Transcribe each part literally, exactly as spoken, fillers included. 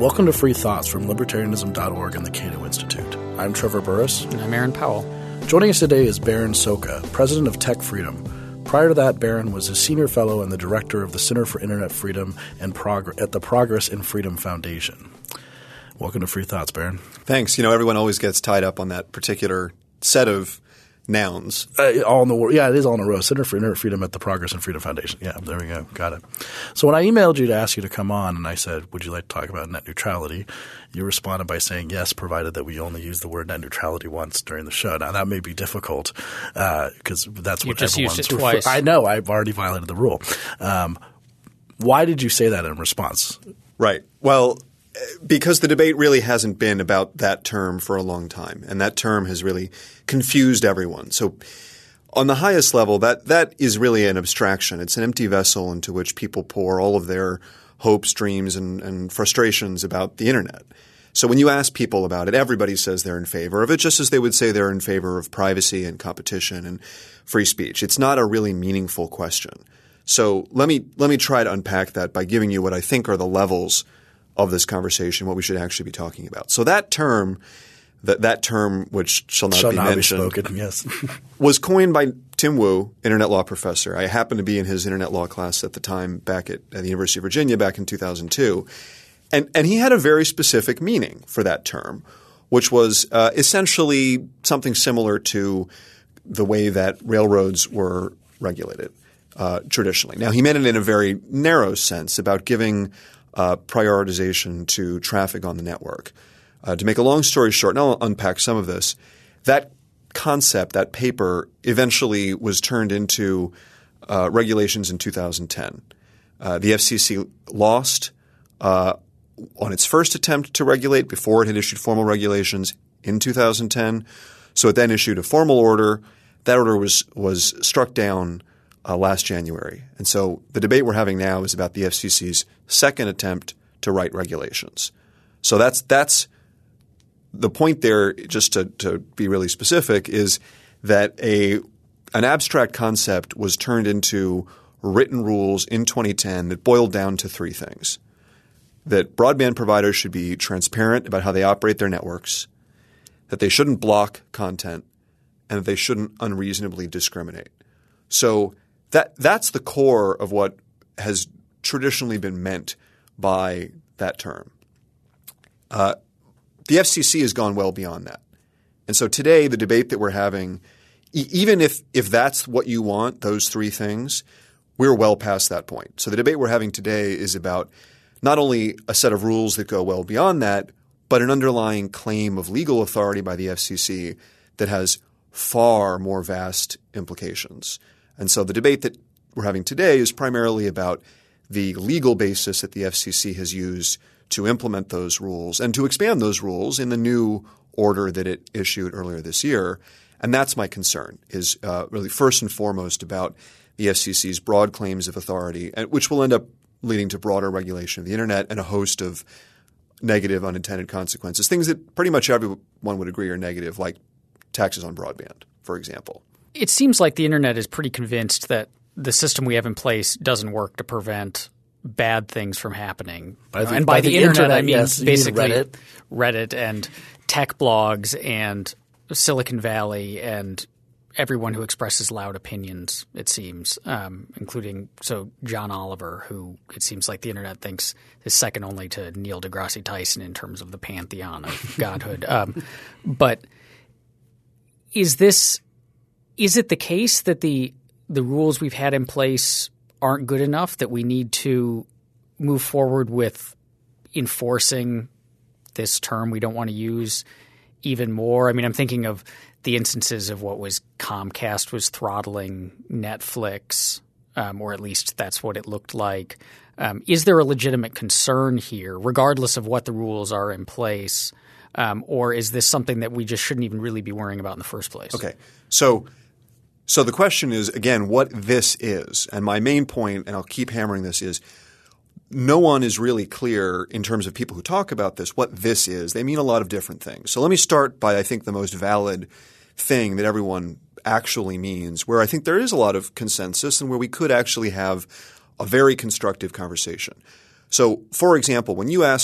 Welcome to Free Thoughts from Libertarianism dot org and the Cato Institute. I'm Trevor Burrus. And I'm Aaron Powell. Joining us today is Baron Soka, president of Tech Freedom. Prior to that, Baron was a senior fellow and the director of the Center for Internet Freedom and Prog- at the Progress in Freedom Foundation. Welcome to Free Thoughts, Baron. Thanks. You know, everyone always gets tied up on that particular set of nouns. Uh, all in the world. Yeah, it is all in a row. Center for Internet Freedom at the Progress and Freedom Foundation. Yeah, there we go. Got it. So when I emailed you to ask you to come on and I said, would you like to talk about net neutrality? You responded by saying yes, provided that we only use the word net neutrality once during the show. Now, that may be difficult because uh, that's you what just everyone's used it twice. I know. I've already violated the rule. Um, why did you say that in response? Right. Well, because the debate really hasn't been about that term for a long time, and that term has really confused everyone. So on the highest level, that that is really an abstraction. It's an empty vessel into which people pour all of their hopes, dreams, and, and frustrations about the Internet. So when you ask people about it, everybody says they're in favor of it, just as they would say they're in favor of privacy and competition and free speech. It's not a really meaningful question. So let me let me try to unpack that by giving you what I think are the levels of this conversation, what we should actually be talking about. So that term, that that term which shall not shall be not mentioned, be spoken, yes. was coined by Tim Wu, internet law professor. I happened to be in his internet law class at the time back at, at the University of Virginia back in two thousand two. And, and he had a very specific meaning for that term, which was uh, essentially something similar to the way that railroads were regulated uh, traditionally. Now, he meant it in a very narrow sense about giving Uh, prioritization to traffic on the network. Uh, to make a long story short, and I'll unpack some of this, that concept, that paper, eventually was turned into uh, regulations in two thousand ten. Uh, the F C C lost uh, on its first attempt to regulate before it had issued formal regulations in two thousand ten. So it then issued a formal order. That order was was struck down Uh, last January. And so the debate we're having now is about the F C C's second attempt to write regulations. So that's that's the point there, just to, to be really specific, is that a an abstract concept was turned into written rules in twenty ten that boiled down to three things. That broadband providers should be transparent about how they operate their networks, that they shouldn't block content, and that they shouldn't unreasonably discriminate. So That that's the core of what has traditionally been meant by that term. Uh, the F C C has gone well beyond that. And so today the debate that we're having, e- even if if that's what you want, those three things, we're well past that point. So the debate we're having today is about not only a set of rules that go well beyond that, but an underlying claim of legal authority by the F C C that has far more vast implications. And so the debate that we're having today is primarily about the legal basis that the F C C has used to implement those rules and to expand those rules in the new order that it issued earlier this year. And that's my concern, is uh, really first and foremost about the F C C's broad claims of authority, which will end up leading to broader regulation of the Internet and a host of negative unintended consequences, things that pretty much everyone would agree are negative, like taxes on broadband, for example. It seems like the Internet is pretty convinced that the system we have in place doesn't work to prevent bad things from happening. By the, and by, by the, the Internet, Internet, I mean yes, basically Reddit. Reddit and tech blogs and Silicon Valley and everyone who expresses loud opinions, it seems, um, including so John Oliver, who it seems like the Internet thinks is second only to Neil deGrasse Tyson in terms of the pantheon of godhood. Um, but is this – Is it the case that the the rules we've had in place aren't good enough, that we need to move forward with enforcing this term we don't want to use even more? I mean, I'm thinking of the instances of what was Comcast was throttling Netflix, um, or at least that's what it looked like. Um, is there a legitimate concern here, regardless of what the rules are in place, um, or is this something that we just shouldn't even really be worrying about in the first place? Okay. So – So the question is, again, what this is. And my main point, and I'll keep hammering this, is no one is really clear in terms of people who talk about this what this is. They mean a lot of different things. So let me start by, I think, the most valid thing that everyone actually means, where I think there is a lot of consensus and where we could actually have a very constructive conversation. So, for example, when you ask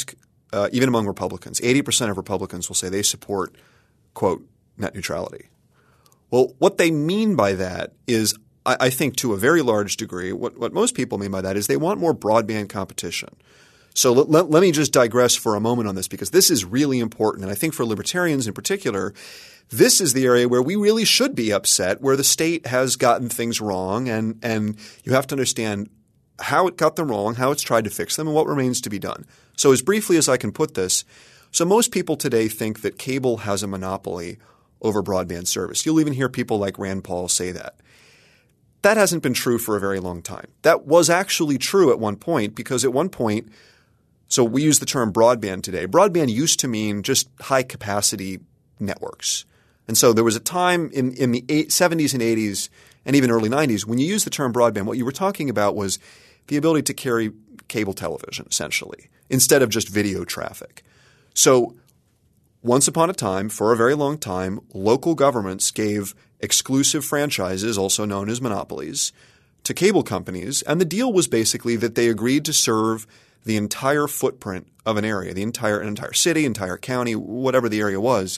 uh, even among Republicans. eighty percent of Republicans will say they support, quote, net neutrality. Well, what they mean by that is, I, I think to a very large degree, what, what most people mean by that is they want more broadband competition. So let, let, let me just digress for a moment on this because this is really important. And I think for libertarians in particular, this is the area where we really should be upset, where the state has gotten things wrong. And, and you have to understand how it got them wrong, how it's tried to fix them, and what remains to be done. So as briefly as I can put this, so most people today think that cable has a monopoly over broadband service. You'll even hear people like Rand Paul say that. That hasn't been true for a very long time. That was actually true at one point because at one point – so we use the term broadband today. Broadband used to mean just high-capacity networks. And so there was a time in, in the eight, seventies and eighties and even early nineties when you used the term broadband, what you were talking about was the ability to carry cable television essentially instead of just video traffic. So once upon a time, for a very long time, local governments gave exclusive franchises, also known as monopolies, to cable companies. And the deal was basically that they agreed to serve the entire footprint of an area, the entire an entire city, entire county, whatever the area was,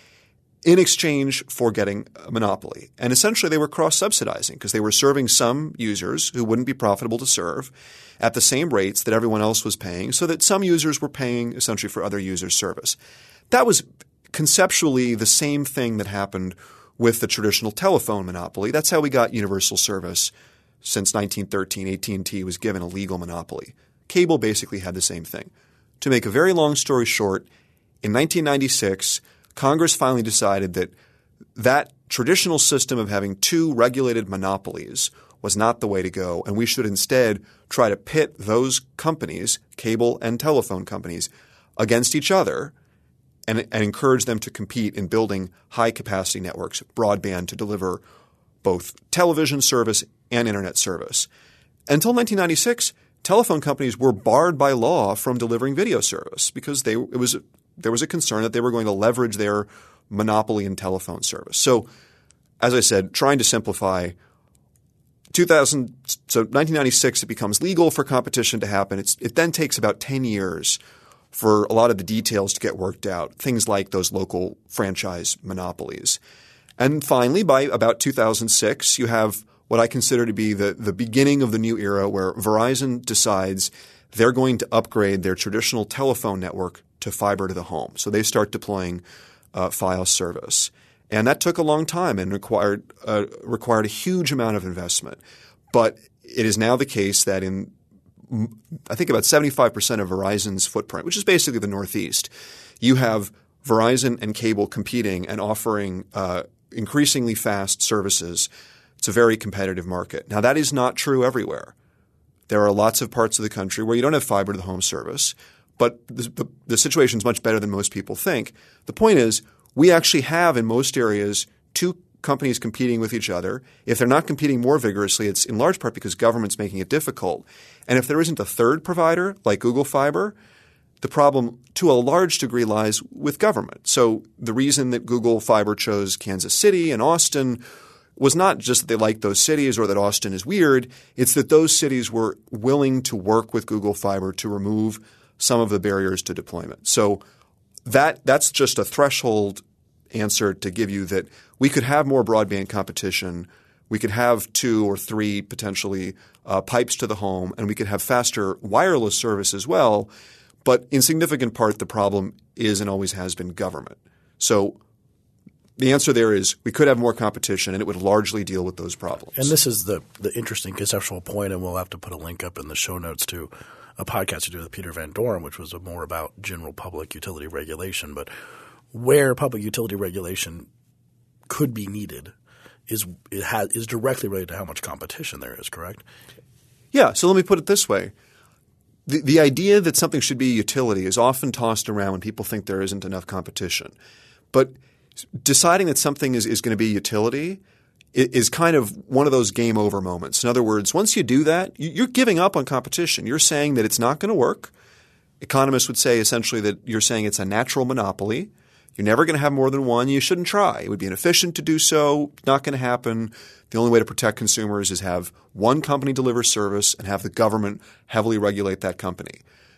in exchange for getting a monopoly. And essentially they were cross-subsidizing because they were serving some users who wouldn't be profitable to serve at the same rates that everyone else was paying so that some users were paying essentially for other users' service. That was conceptually the same thing that happened with the traditional telephone monopoly. That's how we got universal service since nineteen thirteen. A T and T was given a legal monopoly. Cable basically had the same thing. To make a very long story short, in nineteen ninety-six, Congress finally decided that that traditional system of having two regulated monopolies was not the way to go, and we should instead try to pit those companies, cable and telephone companies, against each other and, and encourage them to compete in building high-capacity networks, broadband, to deliver both television service and internet service. Until nineteen ninety-six, telephone companies were barred by law from delivering video service because they it was there was a concern that they were going to leverage their monopoly in telephone service. So, as I said, trying to simplify, two thousand so nineteen ninety-six it becomes legal for competition to happen. It's, it then takes about ten years for a lot of the details to get worked out, things like those local franchise monopolies. And finally, by about two thousand six, you have what I consider to be the, the beginning of the new era where Verizon decides they're going to upgrade their traditional telephone network to fiber to the home. So they start deploying uh, Fios service. And that took a long time and required uh, required a huge amount of investment. But it is now the case that in I think about seventy-five percent of Verizon's footprint, which is basically the Northeast, you have Verizon and cable competing and offering uh, increasingly fast services. It's a very competitive market. Now, that is not true everywhere. There are lots of parts of the country where you don't have fiber to the home service, but the, the, the situation is much better than most people think. The point is we actually have in most areas two companies competing with each other. If they're not competing more vigorously, it's in large part because government's making it difficult. And if there isn't a third provider like Google Fiber, the problem to a large degree lies with government. So the reason that Google Fiber chose Kansas City and Austin was not just that they liked those cities or that Austin is weird. It's that those cities were willing to work with Google Fiber to remove some of the barriers to deployment. So that that's just a threshold answer to give you that we could have more broadband competition. We could have two or three potentially uh, pipes to the home, and we could have faster wireless service as well. But in significant part, the problem is and always has been government. So the answer there is we could have more competition, and it would largely deal with those problems. And this is the the interesting conceptual point, and we'll have to put a link up in the show notes to a podcast you did with Peter Van Dorn, which was more about general public utility regulation. But where public utility regulation could be needed is it has, is directly related to how much competition there is, correct? Yeah. So let me put it this way. The, the idea that something should be a utility is often tossed around when people think there isn't enough competition. But deciding that something is, is going to be utility is kind of one of those game over moments. In other words, once you do that, you're giving up on competition. You're saying that it's not going to work. Economists would say essentially that you're saying it's a natural monopoly. You're never going to have more than one. You shouldn't try. It would be inefficient to do so. It's not going to happen. The only way to protect consumers is have one company deliver service and have the government heavily regulate that company.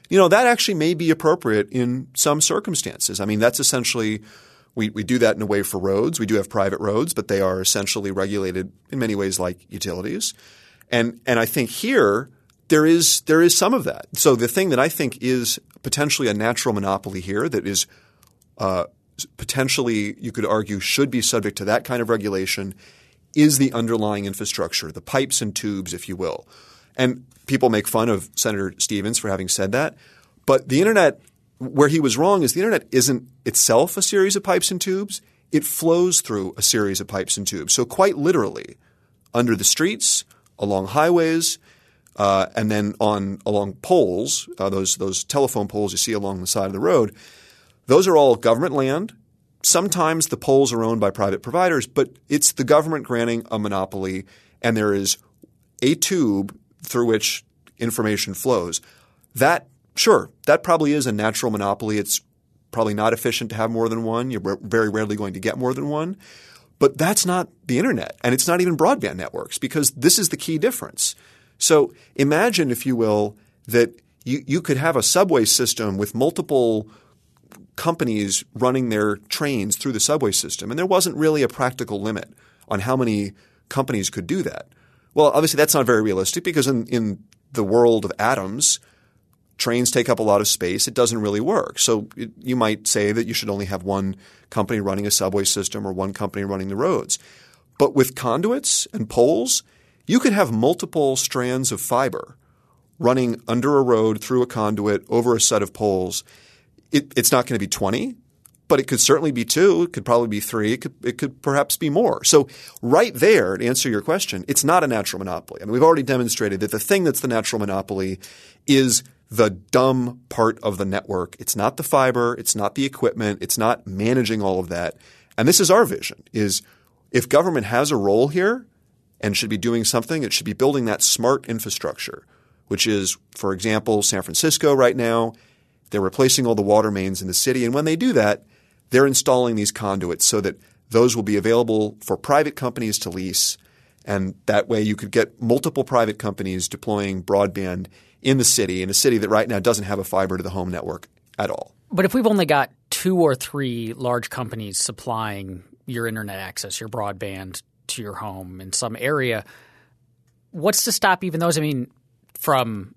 you know, that actually may be appropriate in some circumstances. I mean, that's essentially we, – we do that in a way for roads. We do have private roads, but they are essentially regulated in many ways like utilities. And and I think here there is there is some of that. So the thing that I think is potentially a natural monopoly here that is uh, potentially you could argue should be subject to that kind of regulation is the underlying infrastructure, the pipes and tubes, if you will. And people make fun of Senator Stevens for having said that. But the Internet, where he was wrong is the Internet isn't itself a series of pipes and tubes. It flows through a series of pipes and tubes. So quite literally, under the streets, along highways, uh, and then on along poles, uh, those those telephone poles you see along the side of the road, those are all government land. Sometimes the poles are owned by private providers, but it's the government granting a monopoly, and there is a tube through which information flows. That sure, that probably is a natural monopoly. It's probably not efficient to have more than one. You're very rarely going to get more than one. But that's not the Internet, and it's not even broadband networks, because this is the key difference. So imagine, if you will, that you, you could have a subway system with multiple companies running their trains through the subway system, and there wasn't really a practical limit on how many companies could do that. Well, obviously that's not very realistic, because in, in the world of atoms, trains take up a lot of space. It doesn't really work. So it, you might say that you should only have one company running a subway system or one company running the roads. But with conduits and poles, you could have multiple strands of fiber running under a road through a conduit over a set of poles. It, it's not going to be twenty, but it could certainly be two. It could probably be three. It could, it could perhaps be more. So right there, to answer your question, it's not a natural monopoly. I mean, we've already demonstrated that the thing that's the natural monopoly is the dumb part of the network. It's not the fiber. It's not the equipment. It's not managing all of that. And this is our vision, is if government has a role here and should be doing something, it should be building that smart infrastructure, which is, for example, San Francisco right now. They're replacing all the water mains in the city. And when they do that, they're installing these conduits so that those will be available for private companies to lease. And that way you could get multiple private companies deploying broadband in the city, in a city that right now doesn't have a fiber to the home network at all. But if we've only got two or three large companies supplying your internet access, your broadband to your home in some area, what's to stop even those? I mean, from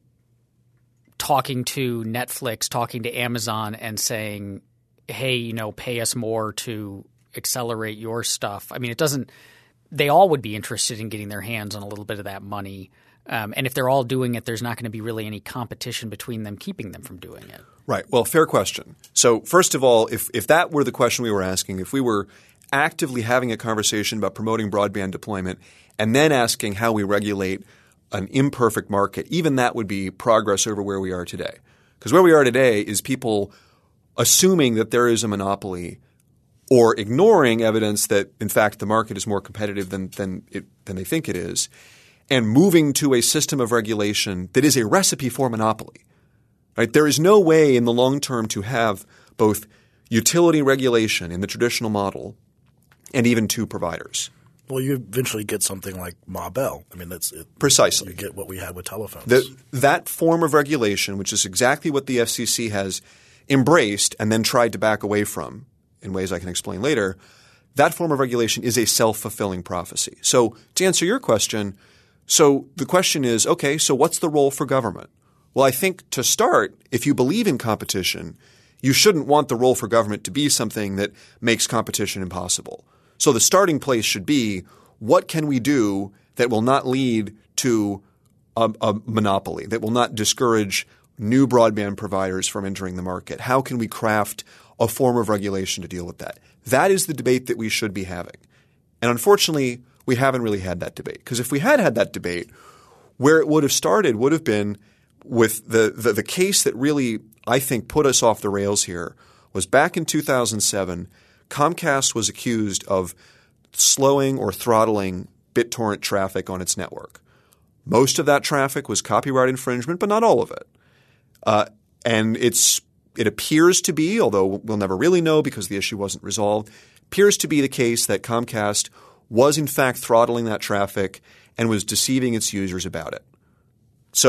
talking to Netflix, talking to Amazon and saying, hey, you know, pay us more to accelerate your stuff. I mean, it doesn't – they all would be interested in getting their hands on a little bit of that money. Um, and if they're all doing it, there's not going to be really any competition between them keeping them from doing it. Right. Well, fair question. So first of all, if if that were the question we were asking, if we were actively having a conversation about promoting broadband deployment and then asking how we regulate an imperfect market, even that would be progress over where we are today. Because where we are today is people assuming that there is a monopoly or ignoring evidence that, in fact, the market is more competitive than than it, than they think it is, and moving to a system of regulation that is a recipe for monopoly. Right? There is no way in the long term to have both utility regulation in the traditional model and even two providers. Well, you eventually get something like Ma Bell. I mean, that's it, precisely. You get what we had with telephones. The, that form of regulation, which is exactly what the F C C has embraced and then tried to back away from in ways I can explain later, that form of regulation is a self-fulfilling prophecy. So to answer your question, so the question is, okay, so what's the role for government? Well, I think to start, if you believe in competition, you shouldn't want the role for government to be something that makes competition impossible. So the starting place should be, what can we do that will not lead to a, a monopoly, that will not discourage new broadband providers from entering the market? How can we craft a form of regulation to deal with that? That is the debate that we should be having. And unfortunately, we haven't really had that debate. Because if we had had that debate, where it would have started would have been with the, the, the case that really, I think, put us off the rails here was back in two thousand seven, Comcast was accused of slowing or throttling BitTorrent traffic on its network. Most of that traffic was copyright infringement, but not all of it. Uh, and it's it appears to be, although we'll never really know because the issue wasn't resolved, appears to be the case that Comcast was in fact throttling that traffic and was deceiving its users about it. So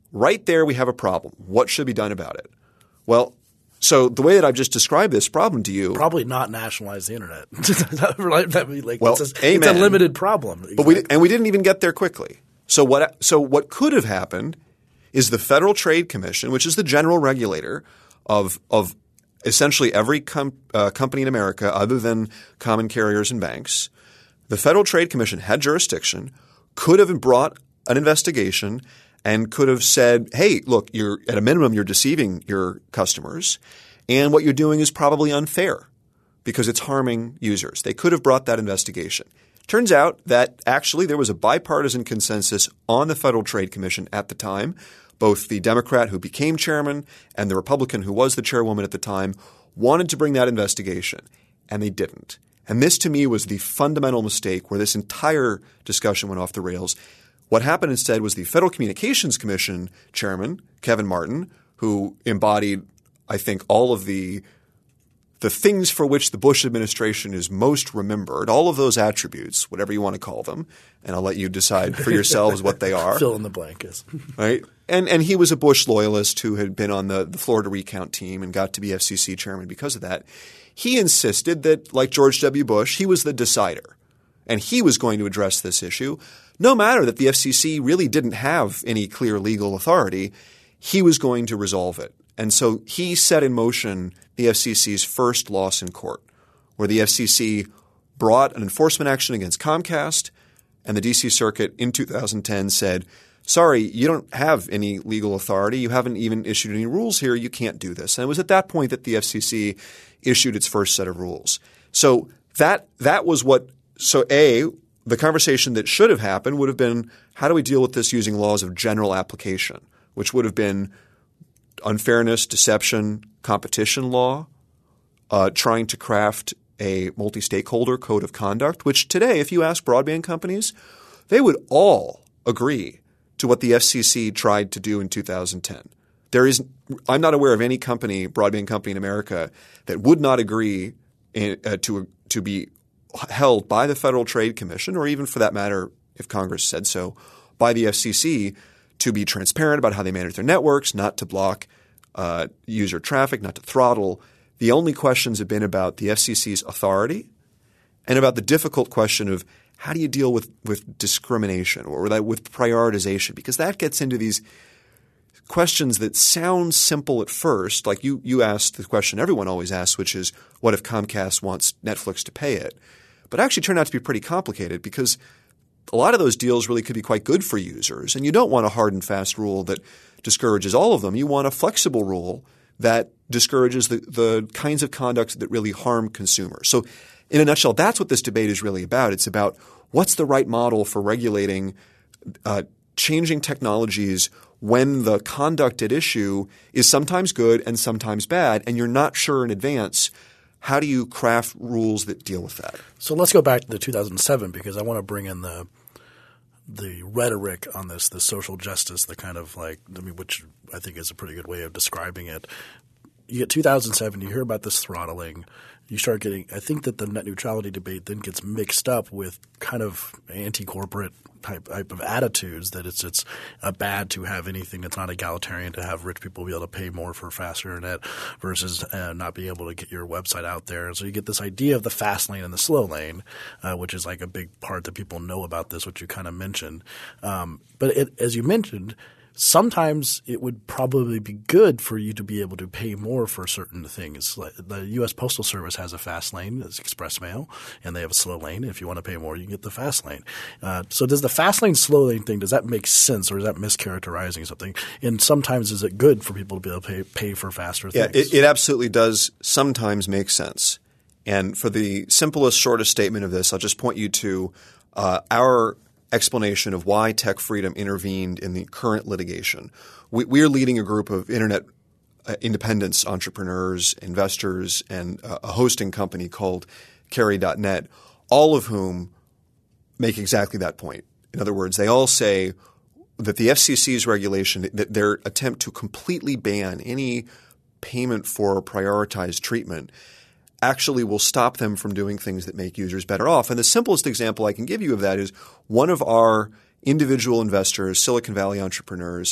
right there we have a problem. What should be done about it? Well, so the way that I've just described this problem to you – probably not nationalize the internet. like, well, it's, a, amen. it's a limited problem. But we, and we didn't even get there quickly. So what, so what could have happened is the Federal Trade Commission, which is the general regulator of, of essentially every com, uh, company in America other than common carriers and banks, the Federal Trade Commission had jurisdiction, could have brought an investigation and could have said, hey, look, you're at a minimum you're deceiving your customers and what you're doing is probably unfair because it's harming users. They could have brought that investigation. Turns out that actually there was a bipartisan consensus on the Federal Trade Commission at the time. Both the Democrat who became chairman and the Republican who was the chairwoman at the time wanted to bring that investigation, and they didn't. And this to me was the fundamental mistake where this entire discussion went off the rails. What happened instead was the Federal Communications Commission chairman, Kevin Martin, who embodied, I think, all of the the things for which the Bush administration is most remembered, all of those attributes, whatever you want to call them, and I'll let you decide for yourselves what they are. Fill in the blank. Yes. Right? And and he was a Bush loyalist who had been on the, the Florida recount team and got to be F C C chairman because of that. He insisted that, like George W. Bush, he was the decider, and he was going to address this issue. No matter that the F C C really didn't have any clear legal authority, he was going to resolve it. And so he set in motion the F C C's first loss in court, where the F C C brought an enforcement action against Comcast, and the D C Circuit in two thousand ten said, sorry, you don't have any legal authority. You haven't even issued any rules here. You can't do this. And it was at that point that the F C C issued its first set of rules. So that that was what – so A – the conversation that should have happened would have been how do we deal with this using laws of general application, which would have been unfairness, deception, competition law, uh, trying to craft a multi-stakeholder code of conduct, which today, if you ask broadband companies, they would all agree to what the F C C tried to do in two thousand ten. There is – I'm not aware of any company, broadband company in America, that would not agree in, uh, to to be – held by the Federal Trade Commission, or even for that matter, if Congress said so, by the F C C to be transparent about how they manage their networks, not to block uh, user traffic, not to throttle. The only questions have been about the F C C's authority and about the difficult question of how do you deal with, with discrimination or with prioritization, because that gets into these questions that sound simple at first. Like you, you asked the question everyone always asks, which is what if Comcast wants Netflix to pay it? But actually turned out to be pretty complicated because a lot of those deals really could be quite good for users. And you don't want a hard and fast rule that discourages all of them. You want a flexible rule that discourages the, the kinds of conduct that really harm consumers. So in a nutshell, that's what this debate is really about. It's about what's the right model for regulating uh, changing technologies when the conduct at issue is sometimes good and sometimes bad, and you're not sure in advance. How do you craft rules that deal with that? So let's go back to the two thousand seven because I want to bring in the the rhetoric on this, the social justice, the kind of like – I mean, which I think is a pretty good way of describing it. You get two thousand seven, you hear about this throttling. You start getting – I think that the net neutrality debate then gets mixed up with kind of anti-corporate type, type of attitudes that it's it's uh, bad to have anything that's not egalitarian, to have rich people be able to pay more for faster internet versus uh, not being able to get your website out there. And so you get this idea of the fast lane and the slow lane, uh, which is like a big part that people know about this, which you kind of mentioned. Um, but it, as you mentioned – sometimes it would probably be good for you to be able to pay more for certain things. The U S Postal Service has a fast lane, it's express mail, and they have a slow lane. If you want to pay more, you can get the fast lane. Uh, so does the fast lane, slow lane thing, does that make sense, or is that mischaracterizing something? And sometimes is it good for people to be able to pay, pay for faster yeah, things? Yeah, it, it absolutely does sometimes make sense. And for the simplest, shortest statement of this, I'll just point you to uh, our – explanation of why Tech Freedom intervened in the current litigation. We, we are leading a group of internet uh, independence entrepreneurs, investors, and uh, a hosting company called Carry dot net, all of whom make exactly that point. In other words, they all say that the F C C's regulation, that their attempt to completely ban any payment for prioritized treatment actually will stop them from doing things that make users better off. And the simplest example I can give you of that is one of our individual investors, Silicon Valley entrepreneurs,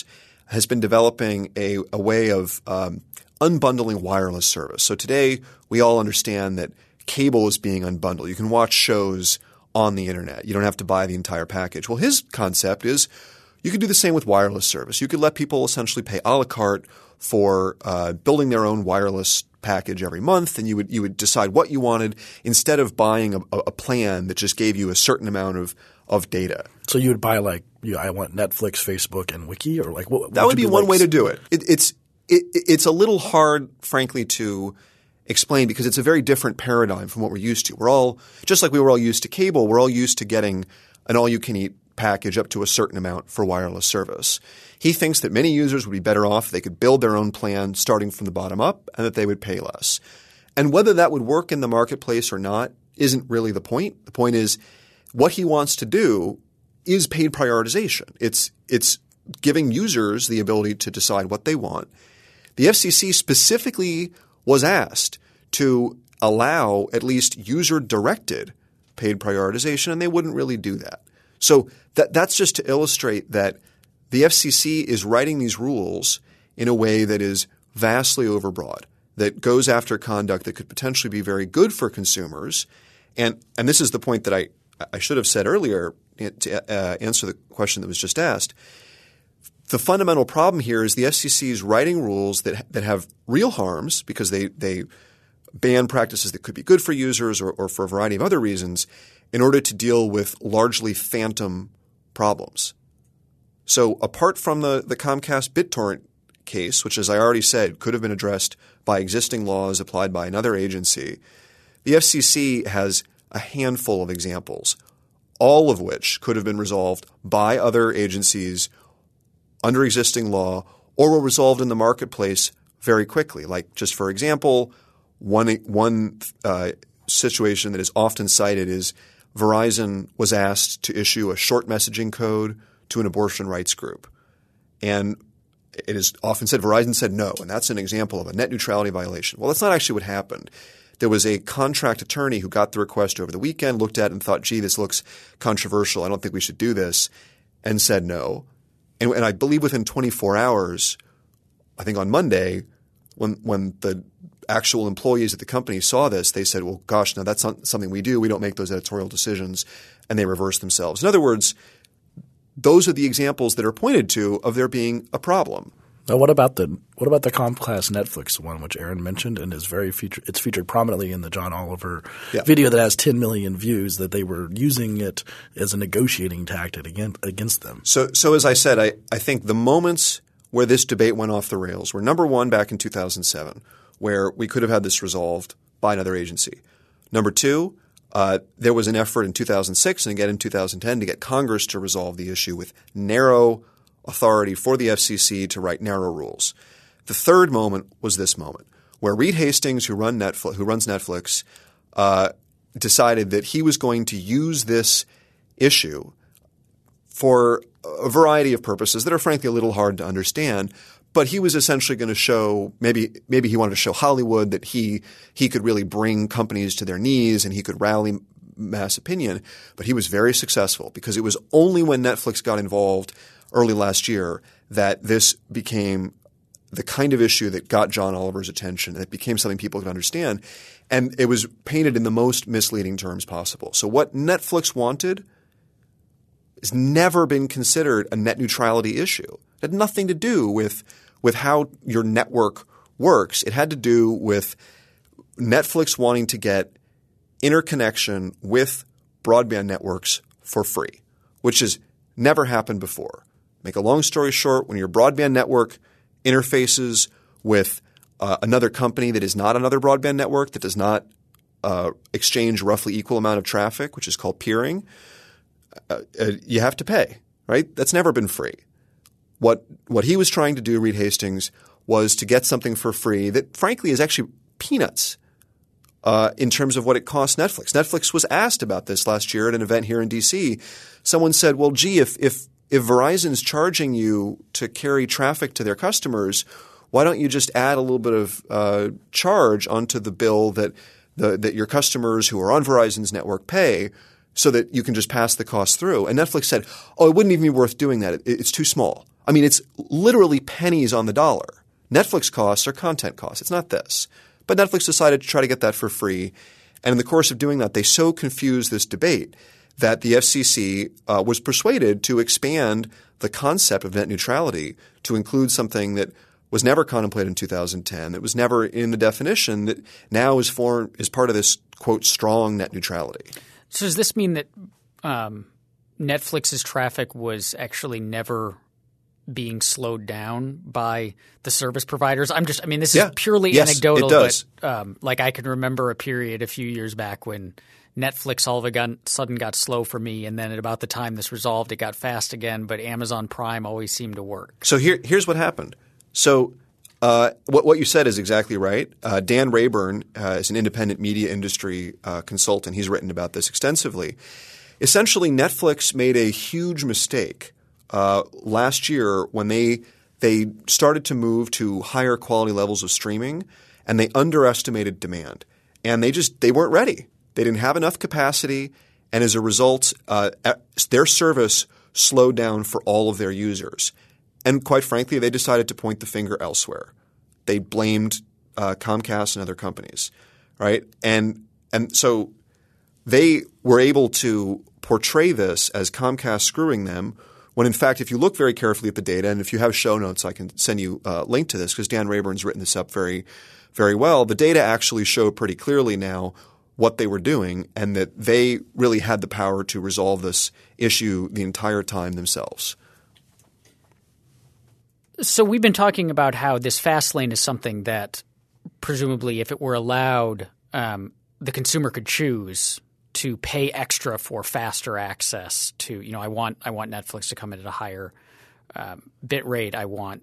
has been developing a, a way of um, unbundling wireless service. So today we all understand that cable is being unbundled. You can watch shows on the internet. You don't have to buy the entire package. Well, his concept is you could do the same with wireless service. You could let people essentially pay a la carte for uh, building their own wireless package every month, and you would you would decide what you wanted instead of buying a, a plan that just gave you a certain amount of of data. So you would buy like you, I want Netflix, Facebook, and Wiki, or like what? That would be one like? way to do it. it it's it, it's a little hard, frankly, to explain because it's a very different paradigm from what we're used to. We're all just like we were all used to cable. We're all used to getting an all-you-can-eat package up to a certain amount for wireless service. He thinks that many users would be better off if they could build their own plan starting from the bottom up and that they would pay less. And whether that would work in the marketplace or not isn't really the point. The point is what he wants to do is paid prioritization. It's it's giving users the ability to decide what they want. The F C C specifically was asked to allow at least user-directed paid prioritization, and they wouldn't really do that. So that that's just to illustrate that the F C C is writing these rules in a way that is vastly overbroad, that goes after conduct that could potentially be very good for consumers. And and this is the point that I, I should have said earlier to uh, answer the question that was just asked. The fundamental problem here is the F C C is writing rules that that have real harms because they they ban practices that could be good for users or, or for a variety of other reasons in order to deal with largely phantom problems. So apart from the, the Comcast BitTorrent case, which as I already said could have been addressed by existing laws applied by another agency, the F C C has a handful of examples, all of which could have been resolved by other agencies under existing law or were resolved in the marketplace very quickly. Like just for example, one one uh, situation that is often cited is Verizon was asked to issue a short messaging code to an abortion rights group. And it is often said Verizon said no, and that's an example of a net neutrality violation. Well, that's not actually what happened. There was a contract attorney who got the request over the weekend, looked at it and thought, gee, this looks controversial. I don't think we should do this, and said no. And, and I believe within twenty-four hours, I think on Monday, when when the actual employees at the company saw this, they said, well, gosh, no, that's not something we do. We don't make those editorial decisions, and they reversed themselves. In other words, those are the examples that are pointed to of there being a problem. Now, what about the what about the Comcast Netflix one, which Aaron mentioned and is very featured? It's featured prominently in the John Oliver yeah. video that has ten million views. That they were using it as a negotiating tactic against against them. So, so as I said, I, I think the moments where this debate went off the rails were number one back in two thousand seven, where we could have had this resolved by another agency. Number two, uh, there was an effort in two thousand six and again in two thousand ten to get Congress to resolve the issue with narrow authority for the F C C to write narrow rules. The third moment was this moment where Reed Hastings, who, run Netflix, who runs Netflix, uh, decided that he was going to use this issue for a variety of purposes that are frankly a little hard to understand. But he was essentially going to show maybe maybe he wanted to show Hollywood that he he could really bring companies to their knees and he could rally mass opinion. But he was very successful because it was only when Netflix got involved early last year that this became the kind of issue that got John Oliver's attention and it became something people could understand. And it was painted in the most misleading terms possible. So what Netflix wanted has never been considered a net neutrality issue. It had nothing to do with with how your network works. It had to do with Netflix wanting to get interconnection with broadband networks for free, which has never happened before. Make a long story short, when your broadband network interfaces with uh, another company that is not another broadband network, that does not uh, exchange roughly equal amount of traffic, which is called peering, uh, uh, you have to pay, right? That's never been free. What what he was trying to do, Reed Hastings, was to get something for free that frankly is actually peanuts uh, in terms of what it costs Netflix. Netflix was asked about this last year at an event here in D C. Someone said, well, gee, if if if Verizon's charging you to carry traffic to their customers, why don't you just add a little bit of uh, charge onto the bill that the, that your customers who are on Verizon's network pay so that you can just pass the cost through? And Netflix said, oh, it wouldn't even be worth doing that. It, it's too small. I mean, it's literally pennies on the dollar. Netflix costs are content costs. It's not this. But Netflix decided to try to get that for free. And in the course of doing that, they so confused this debate that the F C C uh, was persuaded to expand the concept of net neutrality to include something that was never contemplated in two thousand ten, that was never in the definition, that now is for, is part of this, quote, strong net neutrality. So does this mean that um, Netflix's traffic was actually never being slowed down by the service providers? I'm just – I mean, this is yeah. purely yes, anecdotal. It does. But um, like I can remember a period a few years back when Netflix all of a sudden got slow for me, and then at about the time this resolved, it got fast again. But Amazon Prime always seemed to work. So here, here's what happened. So uh, what, what you said is exactly right. Uh, Dan Rayburn uh, is an independent media industry uh, consultant. He's written about this extensively. Essentially, Netflix made a huge mistake uh, last year when they they started to move to higher quality levels of streaming, and they underestimated demand. And they just they weren't ready. They didn't have enough capacity, and as a result, uh, their service slowed down for all of their users. And quite frankly, they decided to point the finger elsewhere. They blamed uh, Comcast and other companies, right? And and so they were able to portray this as Comcast screwing them, when in fact, if you look very carefully at the data, and if you have show notes, I can send you a link to this because Dan Rayburn's written this up very, very well. The data actually show pretty clearly now what they were doing and that they really had the power to resolve this issue the entire time themselves. So we've been talking about how this fast lane is something that presumably if it were allowed, um, the consumer could choose to pay extra for faster access to, you know, I want I want Netflix to come in at a higher um, bit rate. I want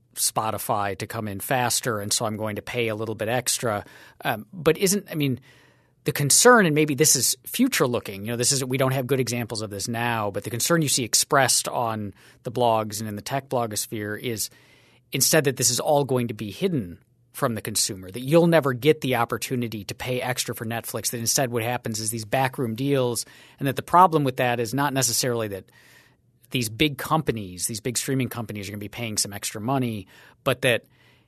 Spotify to come in faster, and so I'm going to pay a little bit extra. Um, but isn't – I mean – the concern, and maybe this is future looking, you know, this is we don't have good examples of this now, but the concern you see expressed on the blogs and in the tech blogosphere is instead that this is all going to be hidden from the consumer, that you'll never get the opportunity to pay extra for Netflix, that instead what happens is these backroom deals, and that the problem with that is not necessarily that these big companies, these big streaming companies are going to be paying some extra money, but that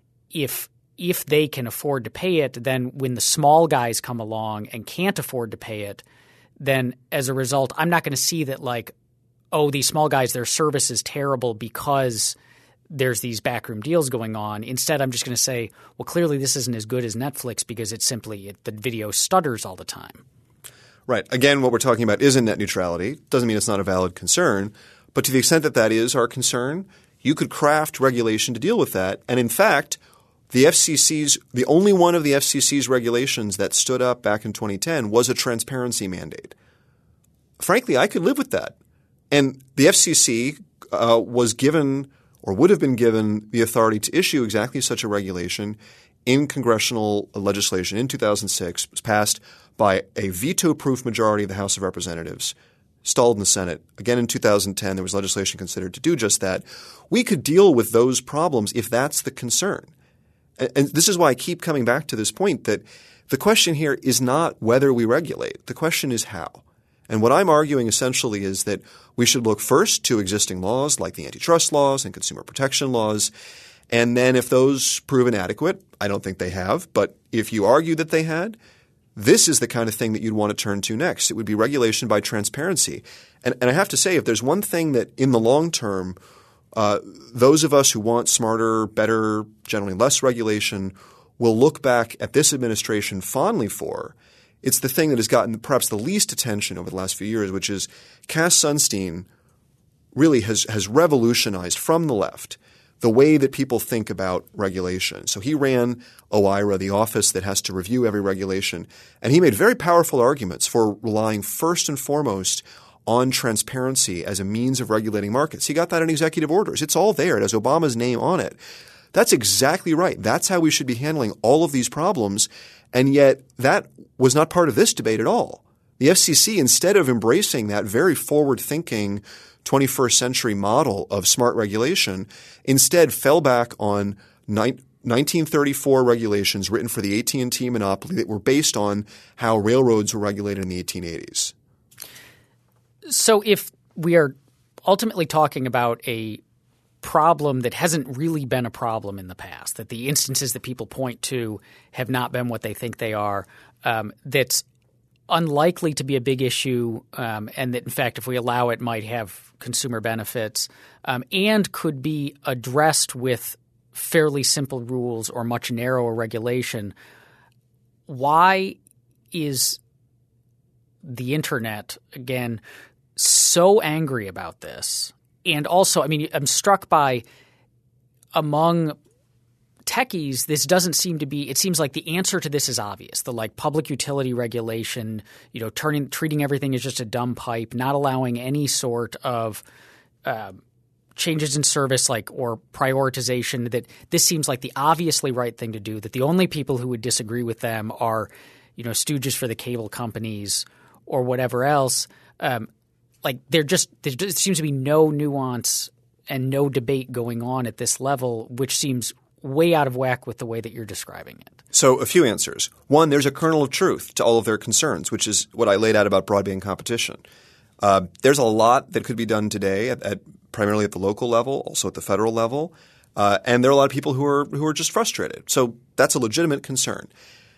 if – if they can afford to pay it, then when the small guys come along and can't afford to pay it, then as a result, I'm not going to see that like, oh, these small guys, their service is terrible because there's these backroom deals going on. Instead, I'm just going to say, well, clearly this isn't as good as Netflix because it's simply it, the video stutters all the time. Right. Again, what we're talking about isn't net neutrality. Doesn't mean it's not a valid concern. But to the extent that that is our concern, you could craft regulation to deal with that. And in fact – the F C C's – the only one of the F C C's regulations that stood up back in twenty ten was a transparency mandate. Frankly, I could live with that. And the F C C uh, was given or would have been given the authority to issue exactly such a regulation in congressional legislation in two thousand six. It was passed by a veto-proof majority of the House of Representatives, stalled in the Senate. Again in two thousand ten, there was legislation considered to do just that. We could deal with those problems if that's the concern. And this is why I keep coming back to this point that the question here is not whether we regulate. The question is how. And what I'm arguing essentially is that we should look first to existing laws like the antitrust laws and consumer protection laws. And then if those prove inadequate, I don't think they have, but if you argue that they had, this is the kind of thing that you'd want to turn to next. It would be regulation by transparency. And, and I have to say, if there's one thing that in the long term – Uh, those of us who want smarter, better, generally less regulation will look back at this administration fondly for. It's the thing that has gotten perhaps the least attention over the last few years, which is Cass Sunstein really has, has revolutionized from the left the way that people think about regulation. So he ran OIRA, the office that has to review every regulation, and he made very powerful arguments for relying first and foremost on transparency as a means of regulating markets. He got that in executive orders. It's all there. It has Obama's name on it. That's exactly right. That's how we should be handling all of these problems. And yet that was not part of this debate at all. The F C C, instead of embracing that very forward-thinking twenty-first century model of smart regulation, instead fell back on nineteen thirty-four regulations written for the A T and T monopoly that were based on how railroads were regulated in the eighteen eighties. So if we are ultimately talking about a problem that hasn't really been a problem in the past, that the instances that people point to have not been what they think they are, um, that's unlikely to be a big issue, um, and that, in fact, if we allow it, might have consumer benefits, um, and could be addressed with fairly simple rules or much narrower regulation. Why is the internet, again, so angry about this? And also, I mean, I'm struck by among techies, this doesn't seem to be – it seems like the answer to this is obvious. The like public utility regulation, you know, turning treating everything as just a dumb pipe, not allowing any sort of uh, changes in service like or prioritization, that this seems like the obviously right thing to do, that the only people who would disagree with them are, you know, stooges for the cable companies or whatever else. Um, like there just – there just seems to be no nuance and no debate going on at this level, which seems – way out of whack with the way that you're describing it. So a few answers. One, there's a kernel of truth to all of their concerns, which is what I laid out about broadband competition. Uh, there's a lot that could be done today at, at primarily at the local level, also at the federal level, uh, and there are a lot of people who are who are just frustrated. So that's a legitimate concern.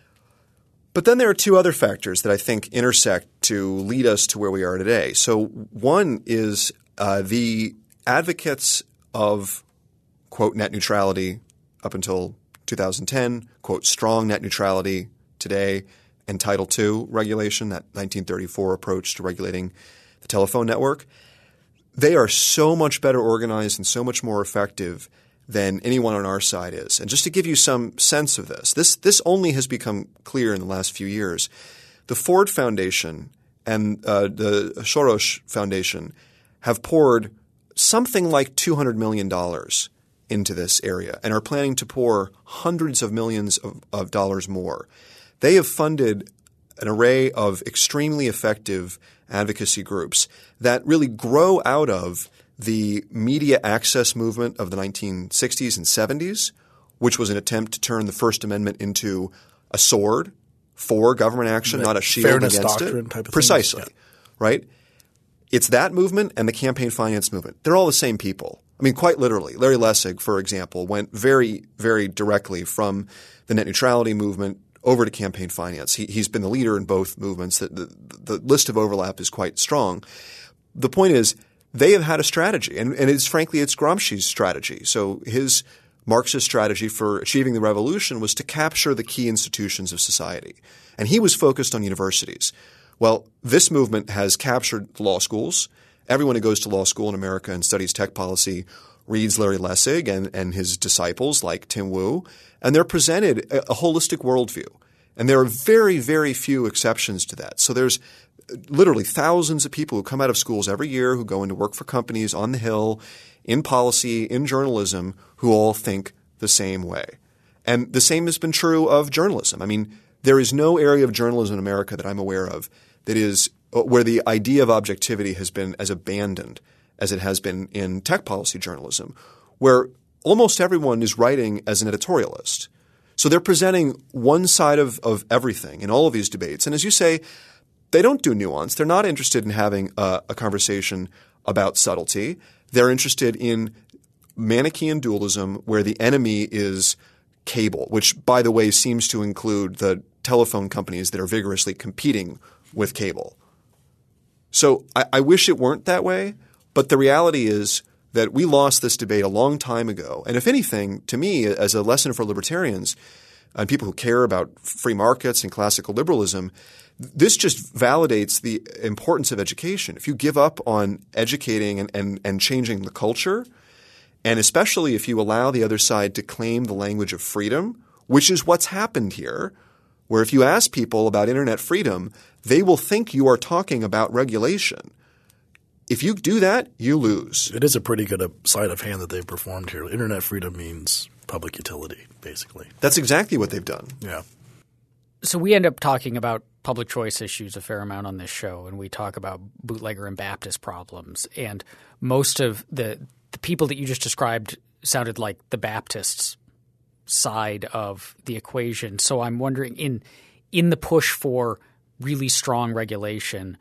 But then there are two other factors that I think intersect to lead us to where we are today. So one is uh, the advocates of, quote, net neutrality up until two thousand ten, quote, strong net neutrality today, and Title two regulation, that nineteen thirty-four approach to regulating the telephone network. They are so much better organized and so much more effective than anyone on our side is. And just to give you some sense of this, this, this only has become clear in the last few years. The Ford Foundation and uh, the Soros Foundation have poured something like two hundred million dollars into this area and are planning to pour hundreds of millions of, of dollars more. They have funded an array of extremely effective advocacy groups that really grow out of the media access movement of the nineteen sixties and seventies, which was an attempt to turn the First Amendment into a sword for government action, not a shield fairness against doctrine it. Type of Precisely, things. Yeah. Right? It's that movement and the campaign finance movement. They're all the same people. I mean, quite literally. Larry Lessig, for example, went very, very directly from the net neutrality movement over to campaign finance. He, he's been the leader in both movements. The, the, the list of overlap is quite strong. The point is they have had a strategy, and, and it's frankly it's Gramsci's strategy. So his Marxist strategy for achieving the revolution was to capture the key institutions of society. And he was focused on universities. Well, this movement has captured law schools. Everyone who goes to law school in America and studies tech policy reads Larry Lessig and, and his disciples like Tim Wu, and they're presented a, a holistic worldview. And there are very, very few exceptions to that. So there's literally thousands of people who come out of schools every year who go into work for companies on the Hill, in policy, in journalism, who all think the same way. And the same has been true of journalism. I mean, there is no area of journalism in America that I'm aware of that is where the idea of objectivity has been as abandoned as it has been in tech policy journalism, where almost everyone is writing as an editorialist. So they're presenting one side of, of everything in all of these debates. And as you say, they don't do nuance. They're not interested in having a, a conversation about subtlety. They're interested in Manichaean dualism where the enemy is cable, which, by the way, seems to include the telephone companies that are vigorously competing with cable. So I, I wish it weren't that way, but the reality is that we lost this debate a long time ago. And if anything, to me, as a lesson for libertarians and people who care about free markets and classical liberalism, this just validates the importance of education. If you give up on educating and, and, and changing the culture, and especially if you allow the other side to claim the language of freedom, which is what's happened here, where if you ask people about internet freedom, they will think you are talking about regulation. If you do that, you lose. It is a pretty good sleight of hand that they've performed here. Internet freedom means public utility, basically. That's exactly what they've done. Yeah. So we end up talking about public choice issues a fair amount on this show, and we talk about bootlegger and Baptist problems. And most of the, the people that you just described sounded like the Baptists' side of the equation. So I'm wondering, in in the push for really strong regulation,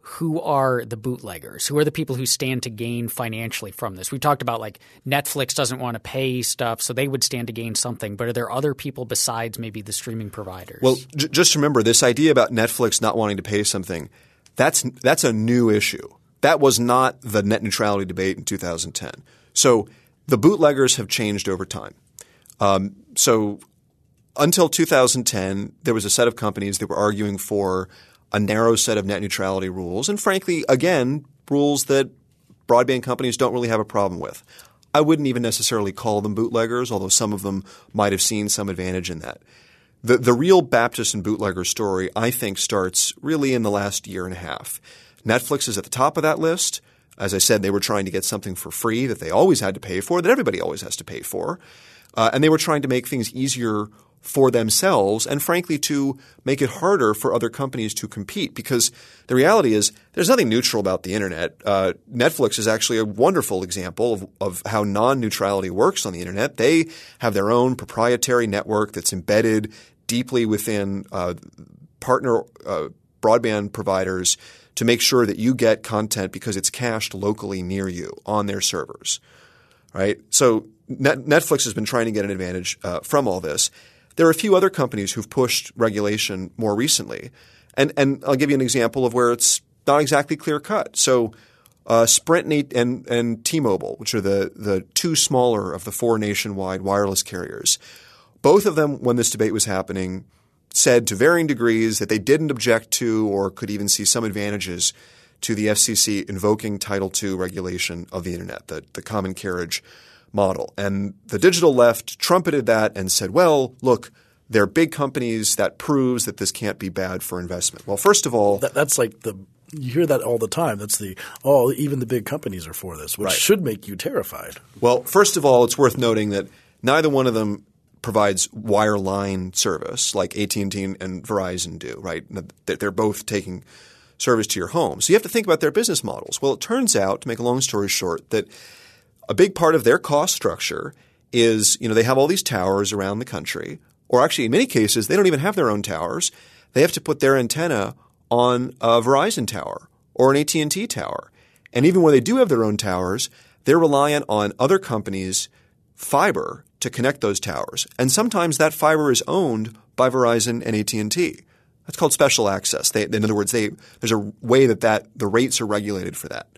who are the bootleggers? Who are the people who stand to gain financially from this? We talked about like Netflix doesn't want to pay stuff, so they would stand to gain something. But are there other people besides maybe the streaming providers? Well, j- just remember this idea about Netflix not wanting to pay something, that's that's a new issue. That was not the net neutrality debate in two thousand ten. So the bootleggers have changed over time. Um, so until two thousand ten, there was a set of companies that were arguing for a narrow set of net neutrality rules, and frankly, again, rules that broadband companies don't really have a problem with. I wouldn't even necessarily call them bootleggers, although some of them might have seen some advantage in that. The the real Baptist and bootlegger story, I think, starts really in the last year and a half. Netflix is at the top of that list. As I said, they were trying to get something for free that they always had to pay for, that everybody always has to pay for. Uh, and they were trying to make things easier for themselves and, frankly, to make it harder for other companies to compete, because the reality is there's nothing neutral about the internet. Uh, Netflix is actually a wonderful example of, of how non-neutrality works on the internet. They have their own proprietary network that's embedded deeply within uh, partner uh, broadband providers to make sure that you get content because it's cached locally near you on their servers, right? So Net- Netflix has been trying to get an advantage uh, from all this. There are a few other companies who've pushed regulation more recently. And and I'll give you an example of where it's not exactly clear-cut. So uh, Sprint and, and, and T-Mobile, which are the, the two smaller of the four nationwide wireless carriers, both of them, when this debate was happening, said to varying degrees that they didn't object to or could even see some advantages to the F C C invoking Title two regulation of the internet, the, the common carriage model. And the digital left trumpeted that and said, well, look, they're big companies. That proves that this can't be bad for investment. Well, first of all that, – That's like the – you hear that all the time. That's the – oh, even the big companies are for this, which right. should make you terrified. Well, first of all, it's worth noting that neither one of them provides wireline service like A T and T and Verizon do, right? They're both taking service to your home. So you have to think about their business models. Well, it turns out, to make a long story short, that – a big part of their cost structure is, you know, they have all these towers around the country, or actually in many cases they don't even have their own towers. They have to put their antenna on a Verizon tower or an A T and T tower. And even when they do have their own towers, they're reliant on other companies' fiber to connect those towers. And sometimes that fiber is owned by Verizon and A T and T. That's called special access. They, in other words, they, there's a way that, that the rates are regulated for that.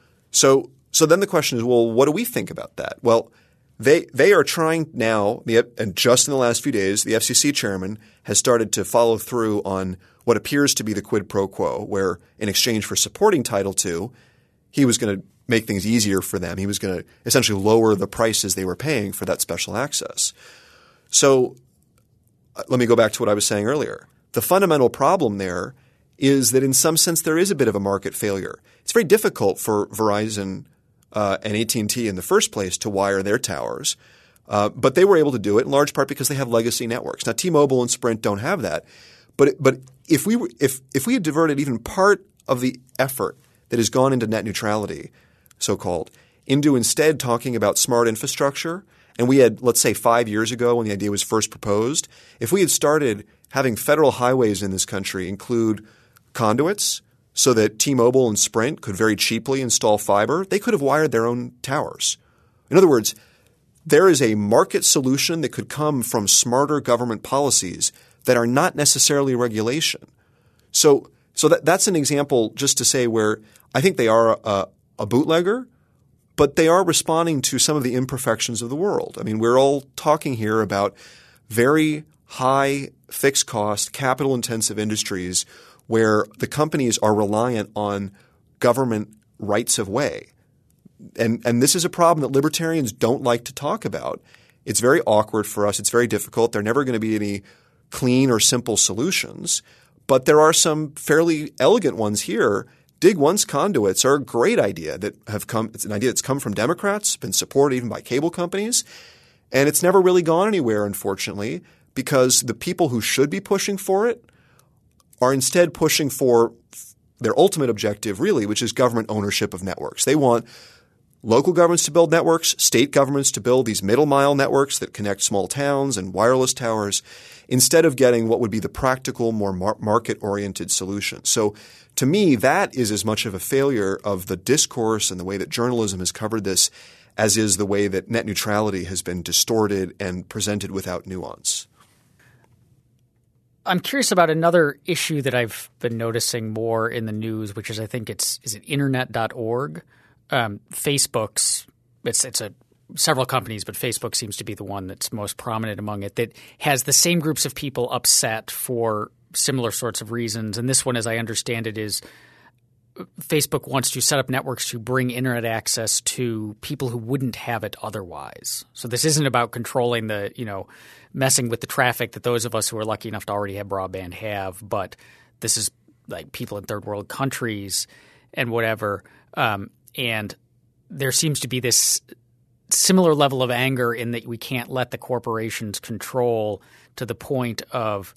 So So then the question is, well, what do we think about that? Well, they they are trying now, and just in the last few days, the F C C chairman has started to follow through on what appears to be the quid pro quo, where in exchange for supporting Title two, he was going to make things easier for them. He was going to essentially lower the prices they were paying for that special access. So let me go back to what I was saying earlier. The fundamental problem there is that in some sense there is a bit of a market failure. It's very difficult for Verizon Uh, and A T and T in the first place to wire their towers. Uh, but they were able to do it in large part because they have legacy networks. Now, T-Mobile and Sprint don't have that. But but if we were, if if we had diverted even part of the effort that has gone into net neutrality, so-called, into instead talking about smart infrastructure, and we had, let's say, five years ago when the idea was first proposed, if we had started having federal highways in this country include conduits so that T-Mobile and Sprint could very cheaply install fiber, they could have wired their own towers. In other words, there is a market solution that could come from smarter government policies that are not necessarily regulation. So so that, that's an example just to say where I think they are a, a bootlegger, but they are responding to some of the imperfections of the world. I mean, we're all talking here about very high fixed cost, capital intensive industries where the companies are reliant on government rights of way. And and this is a problem that libertarians don't like to talk about. It's very awkward for us. It's very difficult. There are never going to be any clean or simple solutions. But there are some fairly elegant ones here. Dig once conduits are a great idea that have come – it's an idea that's come from Democrats, been supported even by cable companies. And it's never really gone anywhere, unfortunately, because the people who should be pushing for it are instead pushing for their ultimate objective, really, which is government ownership of networks. They want local governments to build networks, state governments to build these middle-mile networks that connect small towns and wireless towers, instead of getting what would be the practical, more mar- market-oriented solution. So to me, that is as much of a failure of the discourse and the way that journalism has covered this as is the way that net neutrality has been distorted and presented without nuance. I'm curious about another issue that I've been noticing more in the news, which is I think it's is it internet dot org. Um, Facebook's it's it's a several companies, but Facebook seems to be the one that's most prominent among it, that has the same groups of people upset for similar sorts of reasons. And this one, as I understand it, is Facebook wants to set up networks to bring internet access to people who wouldn't have it otherwise. So this isn't about controlling the, you know, messing with the traffic that those of us who are lucky enough to already have broadband have, but this is like people in third world countries and whatever. Um, and there seems to be this similar level of anger in that we can't let the corporations control to the point of,